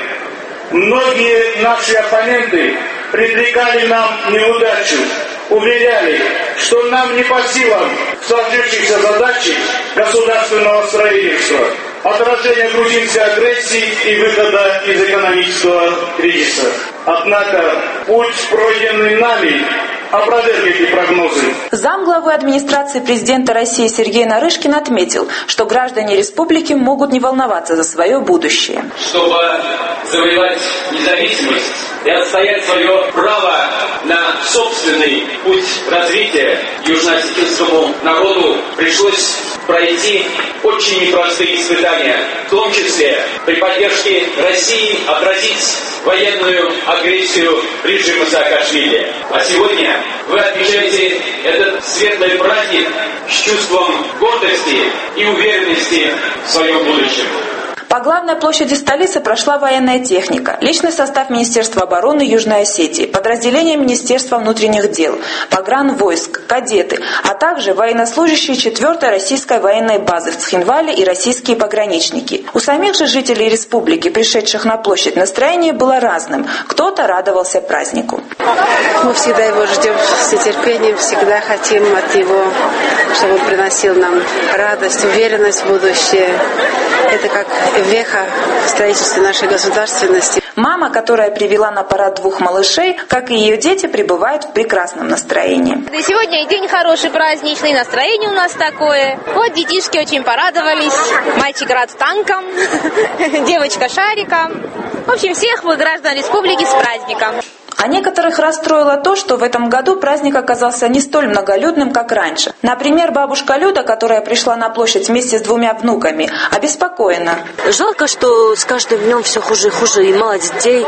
S8: Многие наши оппоненты предрекали нам неудачу, уверяли, что нам не по силам сложившихся задачи государственного строительства, отражения грузинской агрессии и выхода из экономического кризиса. Однако путь, пройденный нами, опроверг эти прогнозы.
S6: Замглавы администрации президента России Сергей Нарышкин отметил, что граждане республики могут не волноваться за свое будущее.
S12: Чтобы завоевать независимость и отстоять свое право на собственный путь развития, южноосетинскому народу пришлось пройти очень непростые испытания, в том числе при поддержке России отразить военную агрессию режима Саакашвили. А сегодня вы отмечаете этот светлый праздник с чувством гордости и уверенности в своем будущем.
S6: По главной площади столицы прошла военная техника, личный состав Министерства обороны Южной Осетии, подразделения Министерства внутренних дел, погранвойск, кадеты, а также военнослужащие 4-й российской военной базы в Цхинвале и российские пограничники. У самих же жителей республики, пришедших на площадь, настроение было разным. Кто-то радовался празднику.
S24: Мы всегда его ждем с нетерпением, всегда хотим от него, чтобы он приносил нам радость, уверенность в будущее. Это как веха в строительстве нашей государственности.
S6: Мама, которая привела на парад 2 малышей, как и ее дети, пребывают в прекрасном настроении.
S25: Да сегодня и день хороший, праздничный, настроение у нас такое. Вот детишки очень порадовались. Мальчик рад танком, девочка шариком. В общем, всех вы, граждан республики, с праздником.
S6: А некоторых расстроило то, что в этом году праздник оказался не столь многолюдным, как раньше. Например, бабушка Люда, которая пришла на площадь вместе с 2 внуками, обеспокоена.
S26: Жалко, что с каждым днем все хуже и хуже, и мало детей,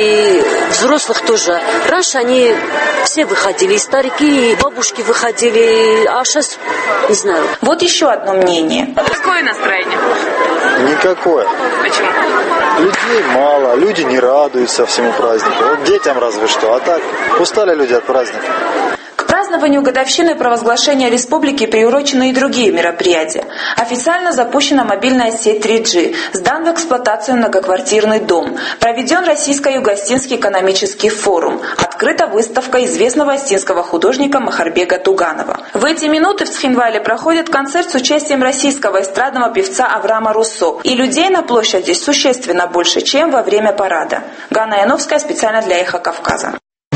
S26: и взрослых тоже. Раньше они все выходили, и старики, и бабушки выходили, а сейчас не знаю.
S6: Вот еще одно мнение.
S25: Какое настроение?
S27: Никакое.
S25: Почему?
S27: Людей мало, люди не радуются всему празднику. Вот детям разве что, а так устали люди от праздника.
S6: К празднованию годовщины провозглашения республики приурочены и другие мероприятия. Официально запущена мобильная сеть 3G, сдан в эксплуатацию многоквартирный дом, проведен Российско-Юго-Остинский экономический форум, открыта выставка известного остинского художника Махарбега Туганова. В эти минуты в Цхинвале проходит концерт с участием российского эстрадного певца Аврама Руссо, и людей на площади существенно больше, чем во время парада. Ганна Яновская специально для Эхо Кавказа.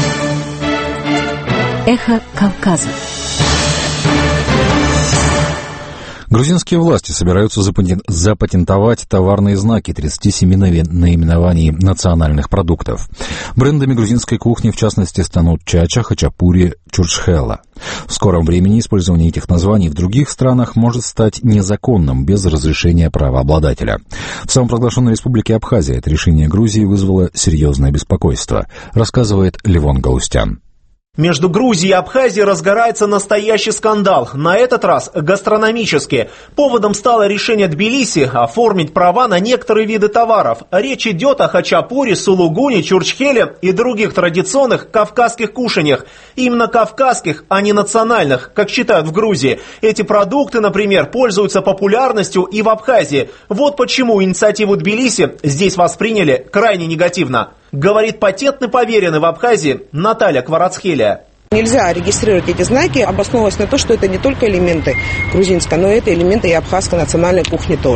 S5: Эхо Кавказа.
S2: Грузинские власти собираются запатентовать товарные знаки 37 наименований национальных продуктов. Брендами грузинской кухни, в частности, станут чача, хачапури, чурчхела. В скором времени использование этих названий в других странах может стать незаконным без разрешения правообладателя. В самопровозглашенной республике Абхазия это решение Грузии вызвало серьезное беспокойство, рассказывает Левон Галустян.
S28: Между Грузией и Абхазией разгорается настоящий скандал, на этот раз гастрономический. Поводом стало решение Тбилиси оформить права на некоторые виды товаров. Речь идет о хачапури, сулугуне, чурчхеле и других традиционных кавказских кушаньях. Именно кавказских, а не национальных, как считают в Грузии. Эти продукты, например, пользуются популярностью и в Абхазии. Вот почему инициативу Тбилиси здесь восприняли крайне негативно. Говорит патентный поверенный в Абхазии Наталья Кварацхелия.
S29: Нельзя регистрировать эти знаки, обосновываясь на то, что это не только элементы грузинской, но это элементы и абхазской национальной кухни тоже.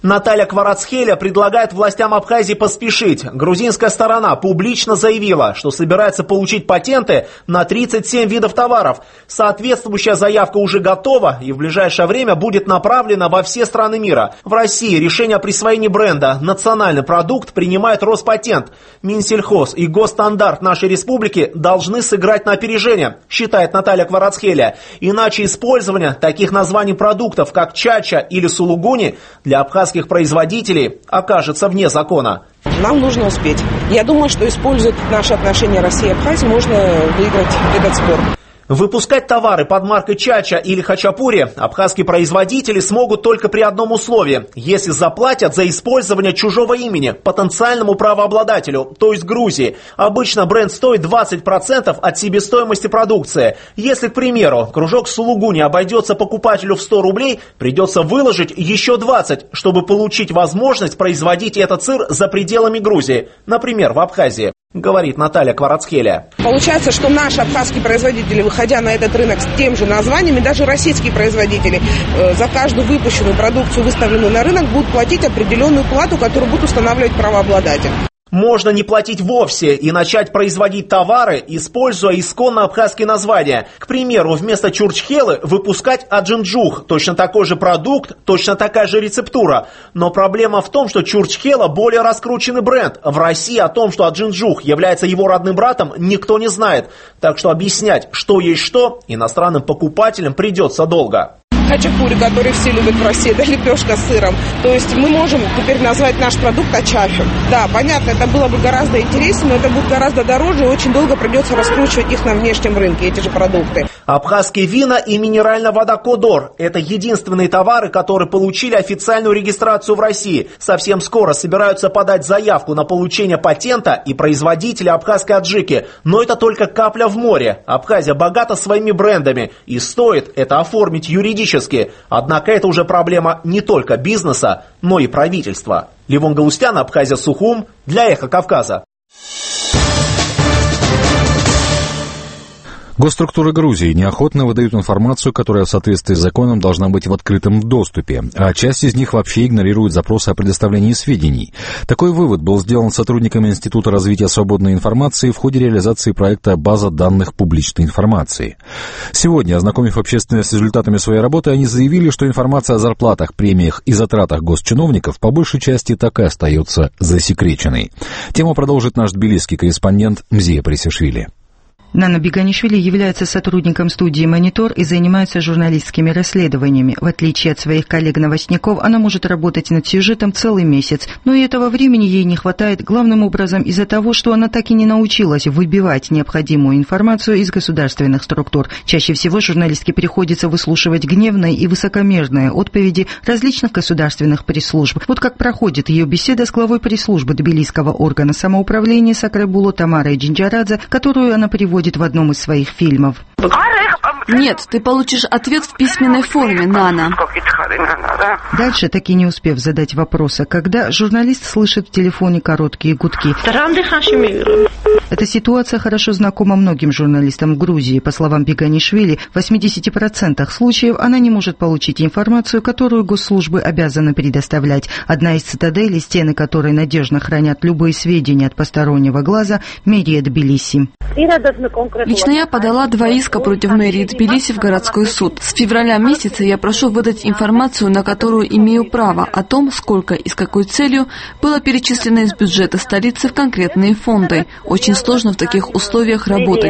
S28: Наталья Кварацхеля предлагает властям Абхазии поспешить. Грузинская сторона публично заявила, что собирается получить патенты на 37 видов товаров. Соответствующая заявка уже готова и в ближайшее время будет направлена во все страны мира. В России решение о присвоении бренда «Национальный продукт» принимает Роспатент. Минсельхоз и Госстандарт нашей республики должны сыграть на опережение, считает Наталья Кварацхеля. Иначе использование таких названий продуктов, как чача или сулугуни, для абхазских производителей окажется вне закона.
S29: Нам нужно успеть. Я думаю, что используя наши отношения России и Абхазии, можно выиграть этот спор.
S28: Выпускать товары под маркой чача или хачапури абхазские производители смогут только при одном условии, если заплатят за использование чужого имени потенциальному правообладателю, то есть Грузии. Обычно бренд стоит 20% от себестоимости продукции. Если, к примеру, кружок сулугуни обойдется покупателю в 100 рублей, придется выложить еще 20, чтобы получить возможность производить этот сыр за пределами Грузии, например, в Абхазии, говорит Наталья Кварацхеля.
S29: Получается, что наши абхазские производители, выходя на этот рынок с тем же названием, и даже российские производители за каждую выпущенную продукцию, выставленную на рынок, будут платить определенную плату, которую будет устанавливать правообладатель.
S28: Можно не платить вовсе и начать производить товары, используя исконно абхазские названия. К примеру, вместо чурчхелы выпускать аджинджух, точно такой же продукт, точно такая же рецептура. Но проблема в том, что чурчхела более раскрученный бренд. В России о том, что аджинджух является его родным братом, никто не знает. Так что объяснять, что есть что, иностранным покупателям придется долго.
S29: Хачапури, который все любят в России, это лепешка с сыром. То есть мы можем теперь назвать наш продукт ачафи. Да, понятно, это было бы гораздо интереснее, но это будет гораздо дороже и очень долго придется раскручивать их на внешнем рынке, эти же продукты.
S28: Абхазские вина и минеральная вода Кодор – это единственные товары, которые получили официальную регистрацию в России. Совсем скоро собираются подать заявку на получение патента и производители абхазской аджики. Но это только капля в море. Абхазия богата своими брендами, и стоит это оформить юридически. Однако это уже проблема не только бизнеса, но и правительства. Левон Галустян, Абхазия, Сухум, для Эхо Кавказа.
S2: Госструктуры Грузии неохотно выдают информацию, которая в соответствии с законом должна быть в открытом доступе, а часть из них вообще игнорирует запросы о предоставлении сведений. Такой вывод был сделан сотрудниками Института развития свободной информации в ходе реализации проекта «База данных публичной информации». Сегодня, ознакомив общественность с результатами своей работы, они заявили, что информация о зарплатах, премиях и затратах госчиновников по большей части так и остается засекреченной. Тему продолжит наш тбилисский корреспондент Мзия Пресишвили.
S9: Нана Биганишвили является сотрудником студии «Монитор» и занимается журналистскими расследованиями. В отличие от своих коллег-новостников, она может работать над сюжетом целый месяц. Но и этого времени ей не хватает главным образом из-за того, что она так и не научилась выбивать необходимую информацию из государственных структур. Чаще всего журналистке приходится выслушивать гневные и высокомерные отповеди различных государственных пресс-служб. Вот как проходит ее беседа с главой пресс-службы тбилисского органа самоуправления Сакрабулу Тамарой Джинджарадзе, которую она приводит в одном из своих фильмов.
S10: Нет, ты получишь ответ в письменной форме, Нана.
S9: Дальше, так и не успев задать вопроса, когда журналист слышит в телефоне короткие гудки. Эта ситуация хорошо знакома многим журналистам в Грузии. По словам Биганишвили, в 80% случаев она не может получить информацию, которую госслужбы обязаны предоставлять. Одна из цитаделей, стены которой надежно хранят любые сведения от постороннего глаза, мэрия Тбилиси.
S10: Лично я подала 2 иска против мэрии Тбилиси в городской суд. С февраля месяца я прошу выдать информацию, на которую имею право, о том, сколько и с какой целью было перечислено из бюджета столицы в конкретные фонды. Очень сложно в таких условиях работать.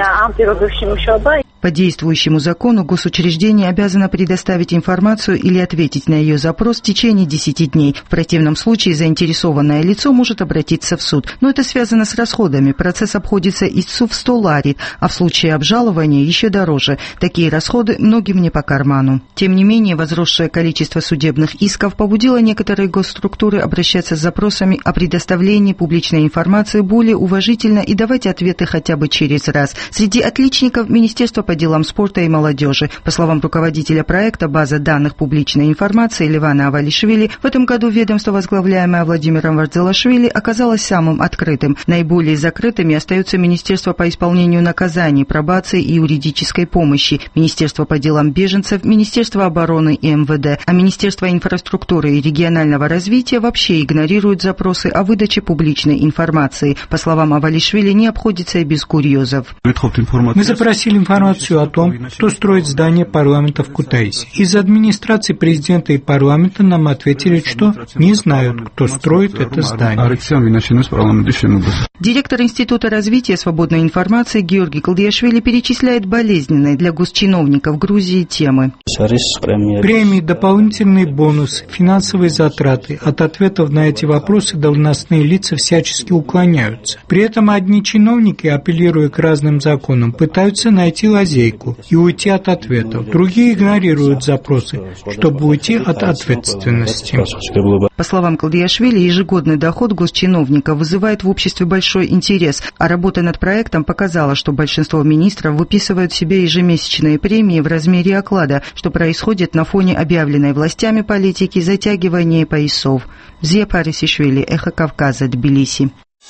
S9: По действующему закону госучреждение обязано предоставить информацию или ответить на ее запрос в течение 10 дней. В противном случае заинтересованное лицо может обратиться в суд. Но это связано с расходами. Процесс обходится истцу в 100 ларит, а в случае обжалования еще дороже. Такие расходы многим не по карману. Тем не менее, возросшее количество судебных исков побудило некоторые госструктуры обращаться с запросами о предоставлении публичной информации более уважительно и давать ответы хотя бы через раз. Среди отличников Министерство по делам спорта и молодежи. По словам руководителя проекта «База данных публичной информации» Левана Авалишвили, в этом году ведомство, возглавляемое Владимиром Вардзелашвили, оказалось самым открытым. Наиболее закрытыми остаются Министерство по исполнению наказаний, пробации и юридической помощи. Министерство по делам беженцев, Министерство обороны и МВД, а Министерство инфраструктуры и регионального развития вообще игнорируют запросы о выдаче публичной информации. По словам Авалишвили, не обходится и без курьезов.
S11: Мы запросили информацию о том, кто строит здание парламента в Кутаиси. Из администрации президента и парламента нам ответили, что не знают, кто строит это здание.
S9: Директор Института развития свободной информации Георгий Калдиашвили перечисляет болезненные для госчиновников Грузии темы.
S11: Премии, дополнительные бонусы, финансовые затраты. От ответов на эти вопросы должностные лица всячески уклоняются. При этом одни чиновники, апеллируя к разным законам, пытаются найти лазейку и уйти от ответов. Другие игнорируют запросы, чтобы уйти от ответственности.
S9: По словам Калдиашвили, ежегодный доход госчиновника вызывает в обществе большой интерес, а работа над проектом показала, что большинство министров выписывают себе ежемесячные премии в размере оклада, что происходит на фоне объявленной властями политики затягивания поясов. Зия Парисишвили, Эхо Кавказа, Тбилиси.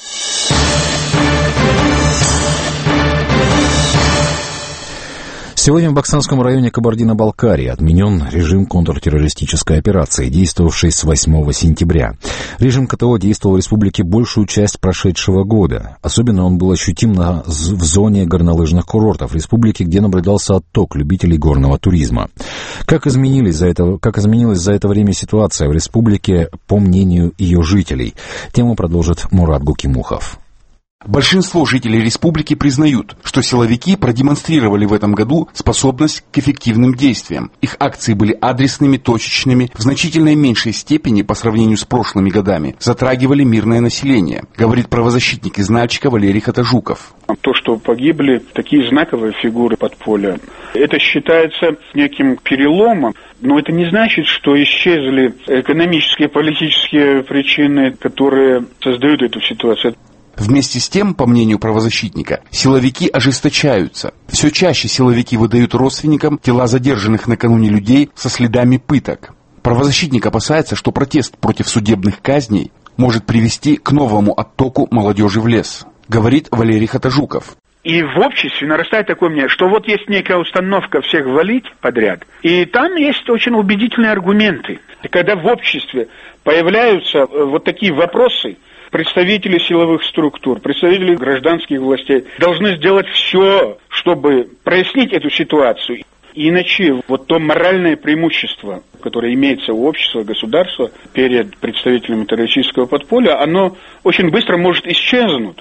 S2: Сегодня в Баксанском районе Кабардино-Балкарии отменен режим контртеррористической операции, действовавший с 8 сентября. Режим КТО действовал в республике большую часть прошедшего года. Особенно он был ощутим в зоне горнолыжных курортов республики, где наблюдался отток любителей горного туризма. Как изменилась за это время ситуация в республике, по мнению ее жителей? Тему продолжит Мурат Гукимухов.
S14: Большинство жителей республики признают, что силовики продемонстрировали в этом году способность к эффективным действиям. Их акции были адресными, точечными, в значительно меньшей степени по сравнению с прошлыми годами затрагивали мирное население, говорит правозащитник из Нальчика Валерий Хатажуков.
S15: То, что погибли такие знаковые фигуры подполья, это считается неким переломом, но это не значит, что исчезли экономические, политические причины, которые создают эту ситуацию.
S14: Вместе с тем, по мнению правозащитника, силовики ожесточаются. Все чаще силовики выдают родственникам тела задержанных накануне людей со следами пыток. Правозащитник опасается, что протест против судебных казней может привести к новому оттоку молодежи в лес, говорит Валерий Хатажуков.
S15: И в обществе нарастает такое мнение, что вот есть некая установка всех валить подряд, и там есть очень убедительные аргументы. И когда в обществе появляются вот такие вопросы, представители силовых структур, представители гражданских властей должны сделать все, чтобы прояснить эту ситуацию. Иначе вот то моральное преимущество, которое имеется у общества, государства перед представителями террористического подполья, оно очень быстро может исчезнуть.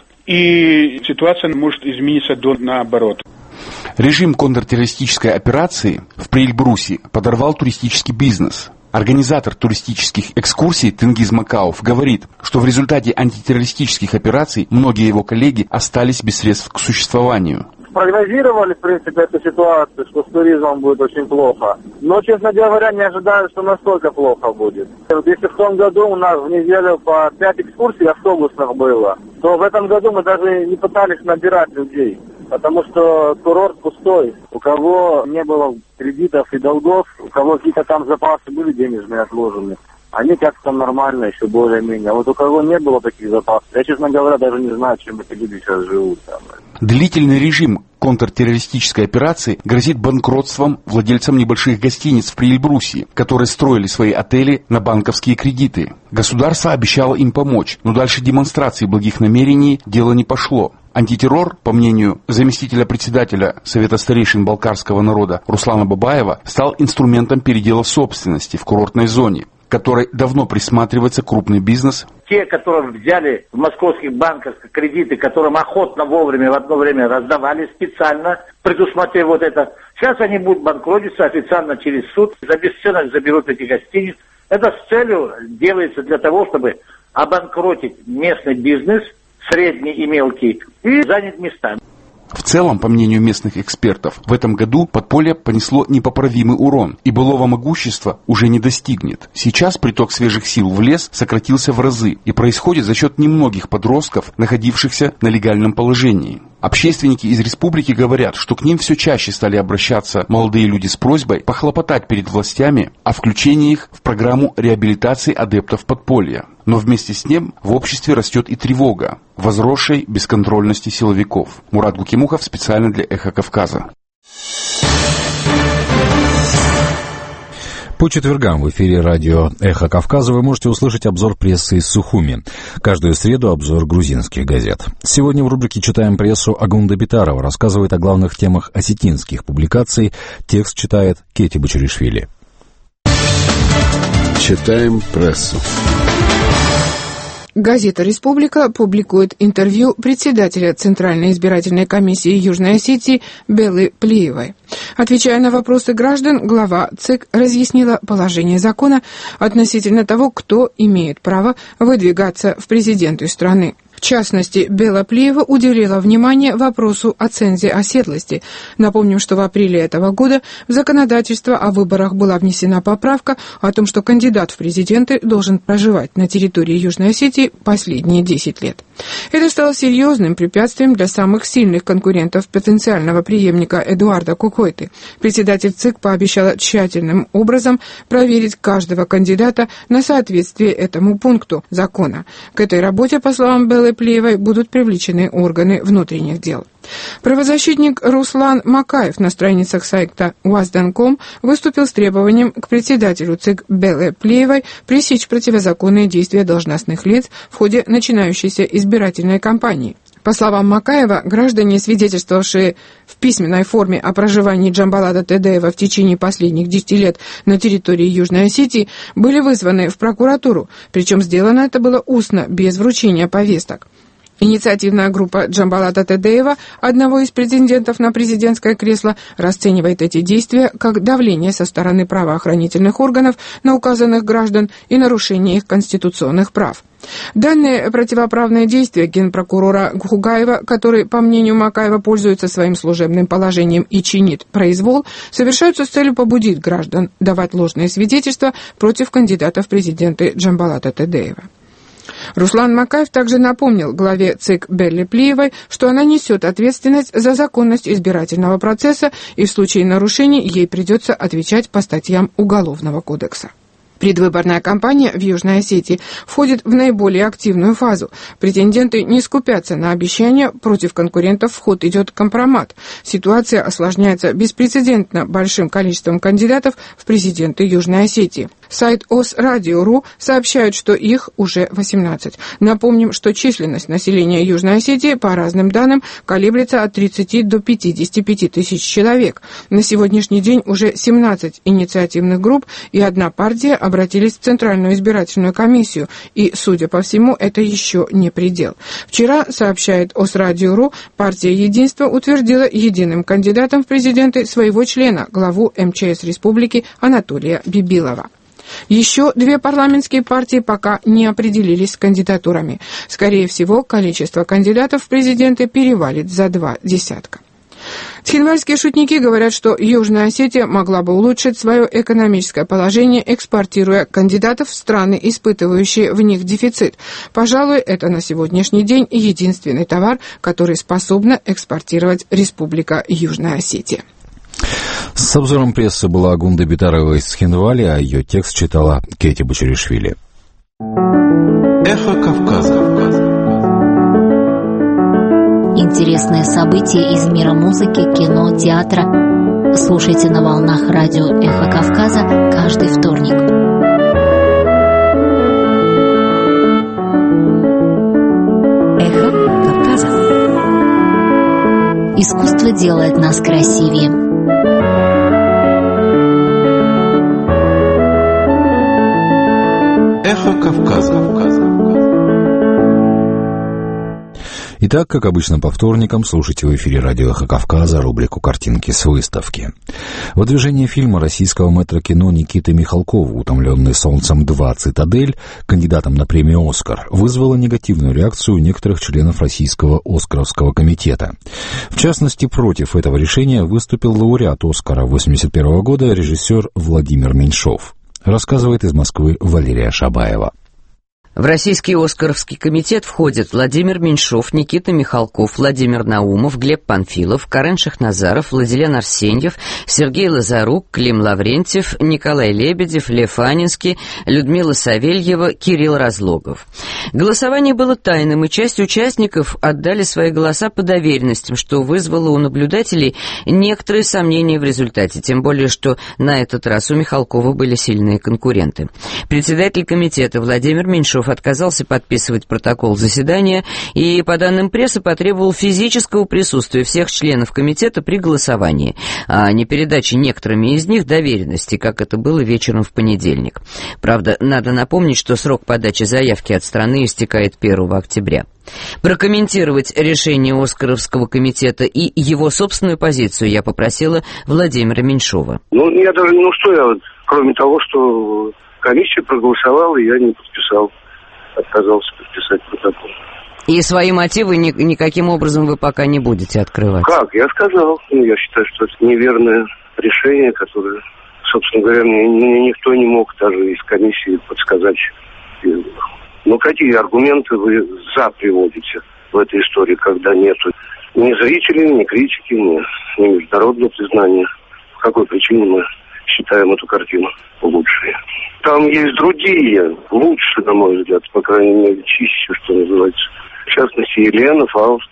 S15: И ситуация может измениться до наоборот.
S14: Режим контртеррористической операции в Приэльбрусе подорвал туристический бизнес. Организатор туристических экскурсий Тенгиз Макауф говорит, что в результате антитеррористических операций многие его коллеги остались без средств к существованию.
S16: Прогнозировали, в принципе, эту ситуацию, что с туризмом будет очень плохо. Но, честно говоря, не ожидаю, что настолько плохо будет. Вот если в том году у нас в неделю по 5 экскурсий автобусных было, то в этом году мы даже не пытались набирать людей. Потому что курорт пустой. У кого не было кредитов и долгов, у кого какие-то там запасы были денежные отложены, они как-то нормально еще более-менее. А вот у кого не было таких запасов, я, честно говоря, даже не знаю, чем эти люди сейчас живут.
S14: Длительный режим контртеррористической операции грозит банкротством владельцам небольших гостиниц в Приэльбрусе, которые строили свои отели на банковские кредиты. Государство обещало им помочь, но дальше демонстрации благих намерений дело не пошло. Антитеррор, по мнению заместителя председателя Совета старейшин балкарского народа Руслана Бабаева, стал инструментом передела собственности в курортной зоне, к которой давно присматривается крупный бизнес.
S17: Те, которые взяли в московских банках кредиты, которым охотно вовремя в одно время раздавали специально, предусмотрев вот это, сейчас они будут банкротиться официально через суд, за бесценок заберут эти гостиницы. Это с целью делается для того, чтобы обанкротить местный бизнес, средний и мелкий, и занять места.
S14: В целом, по мнению местных экспертов, в этом году подполье понесло непоправимый урон, и былого могущества уже не достигнет. Сейчас приток свежих сил в лес сократился в разы и происходит за счет немногих подростков, находившихся на легальном положении. Общественники из республики говорят, что к ним все чаще стали обращаться молодые люди с просьбой похлопотать перед властями о включении их в программу реабилитации адептов подполья. Но вместе с ним в обществе растет и тревога возросшей бесконтрольности силовиков. Мурат Гукимухов специально для Эхо Кавказа.
S2: По четвергам в эфире радио «Эхо Кавказа» вы можете услышать обзор прессы из Сухуми. Каждую среду обзор грузинских газет. Сегодня в рубрике «Читаем прессу» Агунда Битарова рассказывает о главных темах осетинских публикаций. Текст читает Кети Бачаришвили.
S13: Читаем прессу.
S1: Газета «Республика» публикует интервью председателя Центральной избирательной комиссии Южной Осетии Беллы Плиевой. Отвечая на вопросы граждан, глава ЦИК разъяснила положение закона относительно того, кто имеет право выдвигаться в президенты страны. В частности, Белла Плиева уделила внимание вопросу о цензе оседлости. Напомним, что в апреле этого года в законодательство о выборах была внесена поправка о том, что кандидат в президенты должен проживать на территории Южной Осетии последние 10 лет. Это стало серьезным препятствием для самых сильных конкурентов потенциального преемника Эдуарда Кукойты. Председатель ЦИК пообещала тщательным образом проверить каждого кандидата на соответствие этому пункту закона. К этой работе, по словам Беллы Плиевой, будут привлечены органы внутренних дел. Правозащитник Руслан Макаев на страницах сайта УАЗ.ком выступил с требованием к председателю ЦИК Белле Плиевой пресечь противозаконные действия должностных лиц в ходе начинающейся избирательной кампании. По словам Макаева, граждане, свидетельствовавшие в письменной форме о проживании Джамбалата Тедеева в течение последних 10 лет на территории Южной Осетии, были вызваны в прокуратуру, причем сделано это было устно, без вручения повесток. Инициативная группа Джамбалата Тедеева, одного из претендентов на президентское кресло, расценивает эти действия как давление со стороны правоохранительных органов на указанных граждан и нарушение их конституционных прав. Данные противоправные действия генпрокурора Гхугаева, который, по мнению Макаева, пользуется своим служебным положением и чинит произвол, совершаются с целью побудить граждан давать ложные свидетельства против кандидата в президенты Джамбалата Тедеева. Руслан Макаев также напомнил главе ЦИК Белле Плиевой, что она несет ответственность за законность избирательного процесса, и в случае нарушений ей придется отвечать по статьям Уголовного кодекса. Предвыборная кампания в Южной Осетии входит в наиболее активную фазу. Претенденты не скупятся на обещания, против конкурентов в ход идет компромат. Ситуация осложняется беспрецедентно большим количеством кандидатов в президенты Южной Осетии. Сайт ОС-Радио.ру сообщает, что их уже 18. Напомним, что численность населения Южной Осетии, по разным данным, колеблется от 30 до 55 тысяч человек. На сегодняшний день уже 17 инициативных групп и одна партия обратились в Центральную избирательную комиссию, и, судя по всему, это еще не предел. Вчера, сообщает ОС-Радио.ру, партия «Единство» утвердила единым кандидатом в президенты своего члена, главу МЧС Республики Анатолия Бибилова. Еще 2 парламентские партии пока не определились с кандидатурами. Скорее всего, количество кандидатов в президенты перевалит за 20. Цхинвальские шутники говорят, что Южная Осетия могла бы улучшить свое экономическое положение, экспортируя кандидатов в страны, испытывающие в них дефицит. Пожалуй, это на сегодняшний день единственный товар, который способна экспортировать Республика Южная Осетия.
S2: С обзором прессы была Агунда Битарова из Цхинвали, а ее текст читала Кети Бачаришвили.
S13: Эхо Кавказа.
S5: Интересные события из мира музыки, кино, театра. Слушайте на волнах радио «Эхо Кавказа» каждый вторник.
S4: Эхо Кавказа.
S5: Искусство делает нас красивее.
S13: Эхо Кавказа.
S2: Итак, как обычно по вторникам, слушайте в эфире радио «Эхо Кавказа» рубрику «Картинки с выставки». Выдвижение фильма российского мэтра кино Никиты Михалкова «Утомленный солнцем 2. Цитадель» кандидатом на премию «Оскар» вызвало негативную реакцию некоторых членов Российского Оскаровского комитета. В частности, против этого решения выступил лауреат «Оскара» 1981 года режиссер Владимир Меньшов. Рассказывает из Москвы Валерия Шабаева.
S3: В Российский Оскаровский комитет входят Владимир Меньшов, Никита Михалков, Владимир Наумов, Глеб Панфилов, Карен Шахназаров, Владилен Арсеньев, Сергей Лазарук, Клим Лаврентьев, Николай Лебедев, Лев Анинский, Людмила Савельева, Кирилл Разлогов. Голосование было тайным, и часть участников отдали свои голоса по доверенностям, что вызвало у наблюдателей некоторые сомнения в результате, тем более, что на этот раз у Михалкова были сильные конкуренты. Председатель комитета Владимир Меньшов отказался подписывать протокол заседания и, по данным прессы, потребовал физического присутствия всех членов комитета при голосовании, а не передачи некоторыми из них доверенности, как это было вечером в понедельник. Правда, надо напомнить, что срок подачи заявки от страны истекает 1 октября. Прокомментировать решение Оскаровского комитета и его собственную позицию я попросила Владимира Меньшова.
S7: Я даже не устоял, кроме того, что комиссия проголосовала, и я не подписал. Отказался подписать протокол.
S3: И свои мотивы никаким образом вы пока не будете открывать?
S7: Как? Я сказал. Я считаю, что это неверное решение, которое, собственно говоря, мне никто не мог даже из комиссии подсказать. Какие аргументы вы за приводите в этой истории, когда нету ни зрителей, ни критики, ни международного признания? По какой причине мы считаем эту картину лучшей? Там есть другие, лучше, на мой взгляд, по крайней мере, чище, что называется. В частности, Елена, Фауст,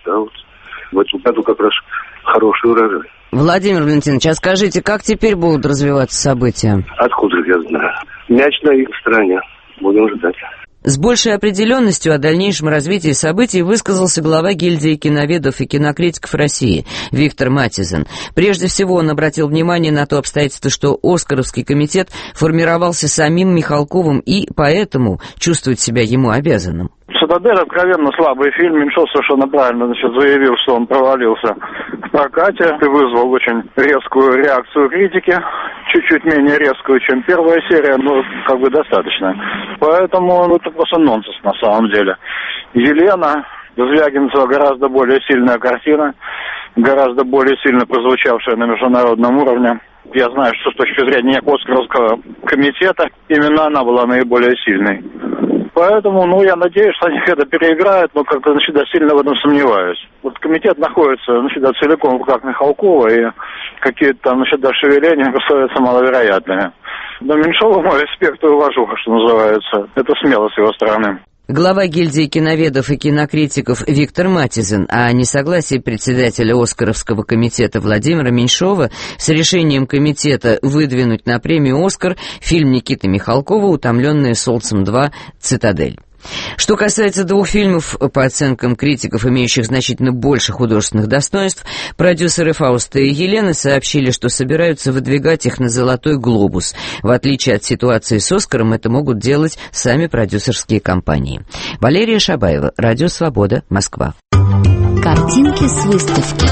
S7: в этом году как раз хороший урожай.
S3: Владимир Валентинович, а скажите, как теперь будут развиваться события?
S7: Откуда я знаю? Мяч на их стороне. Будем ждать.
S3: С большей определенностью о дальнейшем развитии событий высказался глава гильдии киноведов и кинокритиков России Виктор Матизен. Прежде всего он обратил внимание на то обстоятельство, что Оскаровский комитет формировался самим Михалковым и поэтому чувствует себя ему обязанным.
S8: «Цитадель» — откровенно слабый фильм. Меньшов совершенно правильно заявил, что он провалился в прокате и вызвал очень резкую реакцию критики. Чуть-чуть менее резкую, чем первая серия, но достаточно. Поэтому это просто нонсенс на самом деле. «Елена» Звягинцева гораздо более сильная картина, гораздо более сильно прозвучавшая на международном уровне. Я знаю, что с точки зрения Оскаровского комитета именно она была наиболее сильной. Поэтому, я надеюсь, что они это переиграют, но как-то, сильно в этом сомневаюсь. Комитет находится, целиком в руках Михалкова, и какие-то там, шевеления становятся маловероятными. Но Меньшова мой респект и уважуха, что называется. Это смело с его стороны.
S3: Глава гильдии киноведов и кинокритиков Виктор Матизен о несогласии председателя Оскаровского комитета Владимира Меньшова с решением комитета выдвинуть на премию «Оскар» фильм Никиты Михалкова «Утомленные солнцем 2. Цитадель». Что касается двух фильмов, по оценкам критиков, имеющих значительно больше художественных достоинств, продюсеры Фауста и Елены сообщили, что собираются выдвигать их на «Золотой глобус». В отличие от ситуации с «Оскаром», это могут делать сами продюсерские компании. Валерия Шабаева, Радио Свобода, Москва.
S5: Картинки с выставки.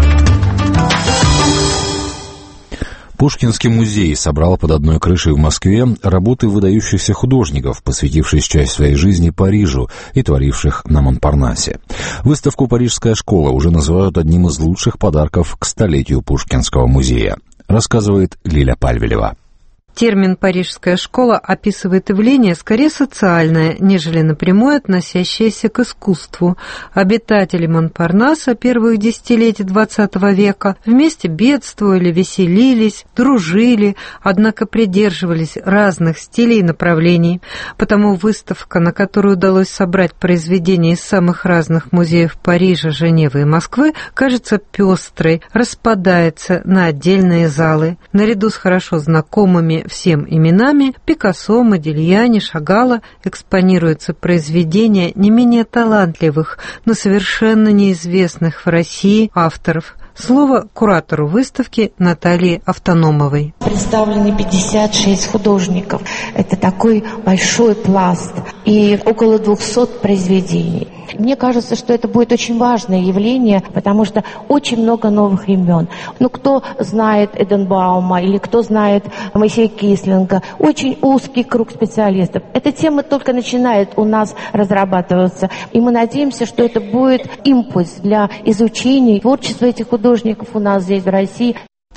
S2: Пушкинский музей собрал под одной крышей в Москве работы выдающихся художников, посвятивших часть своей жизни Парижу и творивших на Монпарнасе. Выставку «Парижская школа» уже называют одним из лучших подарков к столетию Пушкинского музея, рассказывает Лиля Пальвелева.
S18: Термин «парижская школа» описывает явление скорее социальное, нежели напрямую относящееся к искусству. Обитатели Монпарнаса первых десятилетий XX века вместе бедствовали, веселились, дружили, однако придерживались разных стилей и направлений. Потому выставка, на которую удалось собрать произведения из самых разных музеев Парижа, Женевы и Москвы, кажется пестрой, распадается на отдельные залы. Наряду с хорошо знакомыми всем именами Пикассо, Модильяни, Шагала экспонируются произведения не менее талантливых, но совершенно неизвестных в России авторов. Слово куратору выставки Наталье Автономовой.
S19: Представлены 56 художников. Это такой большой пласт и около 200 произведений. Мне кажется, что это будет очень важное явление, потому что очень много новых имен. Кто знает Эденбаума или кто знает Моисея Кислинга, очень узкий круг специалистов. Эта тема только начинает у нас разрабатываться, и мы надеемся, что это будет импульс для изучения творчества этих художников у нас здесь, в России.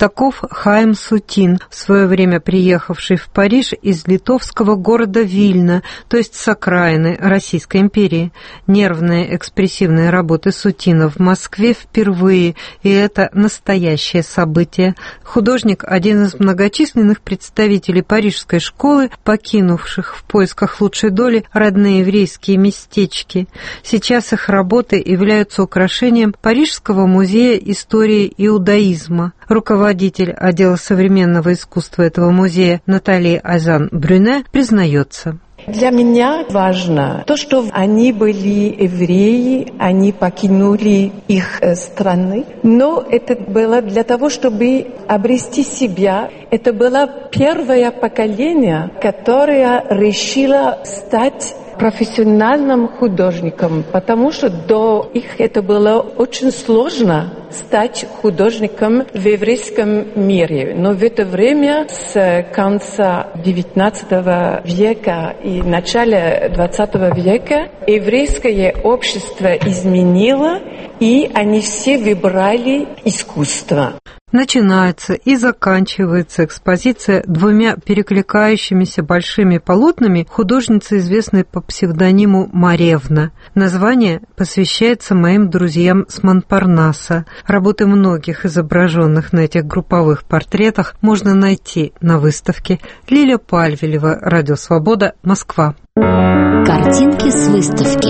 S18: Таков Хаим Сутин, в свое время приехавший в Париж из литовского города Вильна, то есть с окраины Российской империи. Нервные экспрессивные работы Сутина в Москве впервые, и это настоящее событие. Художник – один из многочисленных представителей парижской школы, покинувших в поисках лучшей доли родные еврейские местечки. Сейчас их работы являются украшением Парижского музея истории иудаизма. Руководитель отдела современного искусства этого музея Наталья Азан-Брюне признается.
S12: Для меня важно то, что они были евреи, они покинули их страны, но это было для того, чтобы обрести себя. Это было первое поколение, которое решило стать профессиональным художником, потому что до их это было очень сложно стать художником в еврейском мире. Но в это время, с конца XIX века и начала XX века, еврейское общество изменило, и они все выбрали искусство.
S18: Начинается и заканчивается экспозиция двумя перекликающимися большими полотнами художницы, известной по псевдониму Маревна. Название посвящается моим друзьям с Монпарнаса. Работы многих изображенных на этих групповых портретах можно найти на выставке. Лиля Пальвелева, Радио Свобода, Москва.
S5: Картинки с выставки.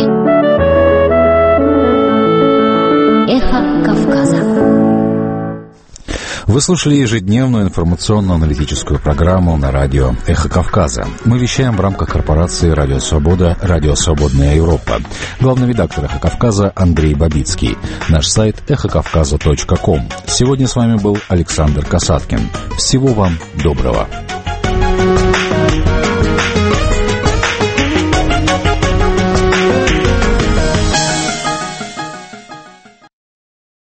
S5: Эхо Кавказа.
S2: Вы слушали ежедневную информационно-аналитическую программу на радио «Эхо Кавказа». Мы вещаем в рамках корпорации «Радио Свобода», «Радио Свободная Европа». Главный редактор «Эхо Кавказа» Андрей Бабицкий. Наш сайт эхокавказа.ком. Сегодня с вами был Александр Касаткин. Всего вам доброго.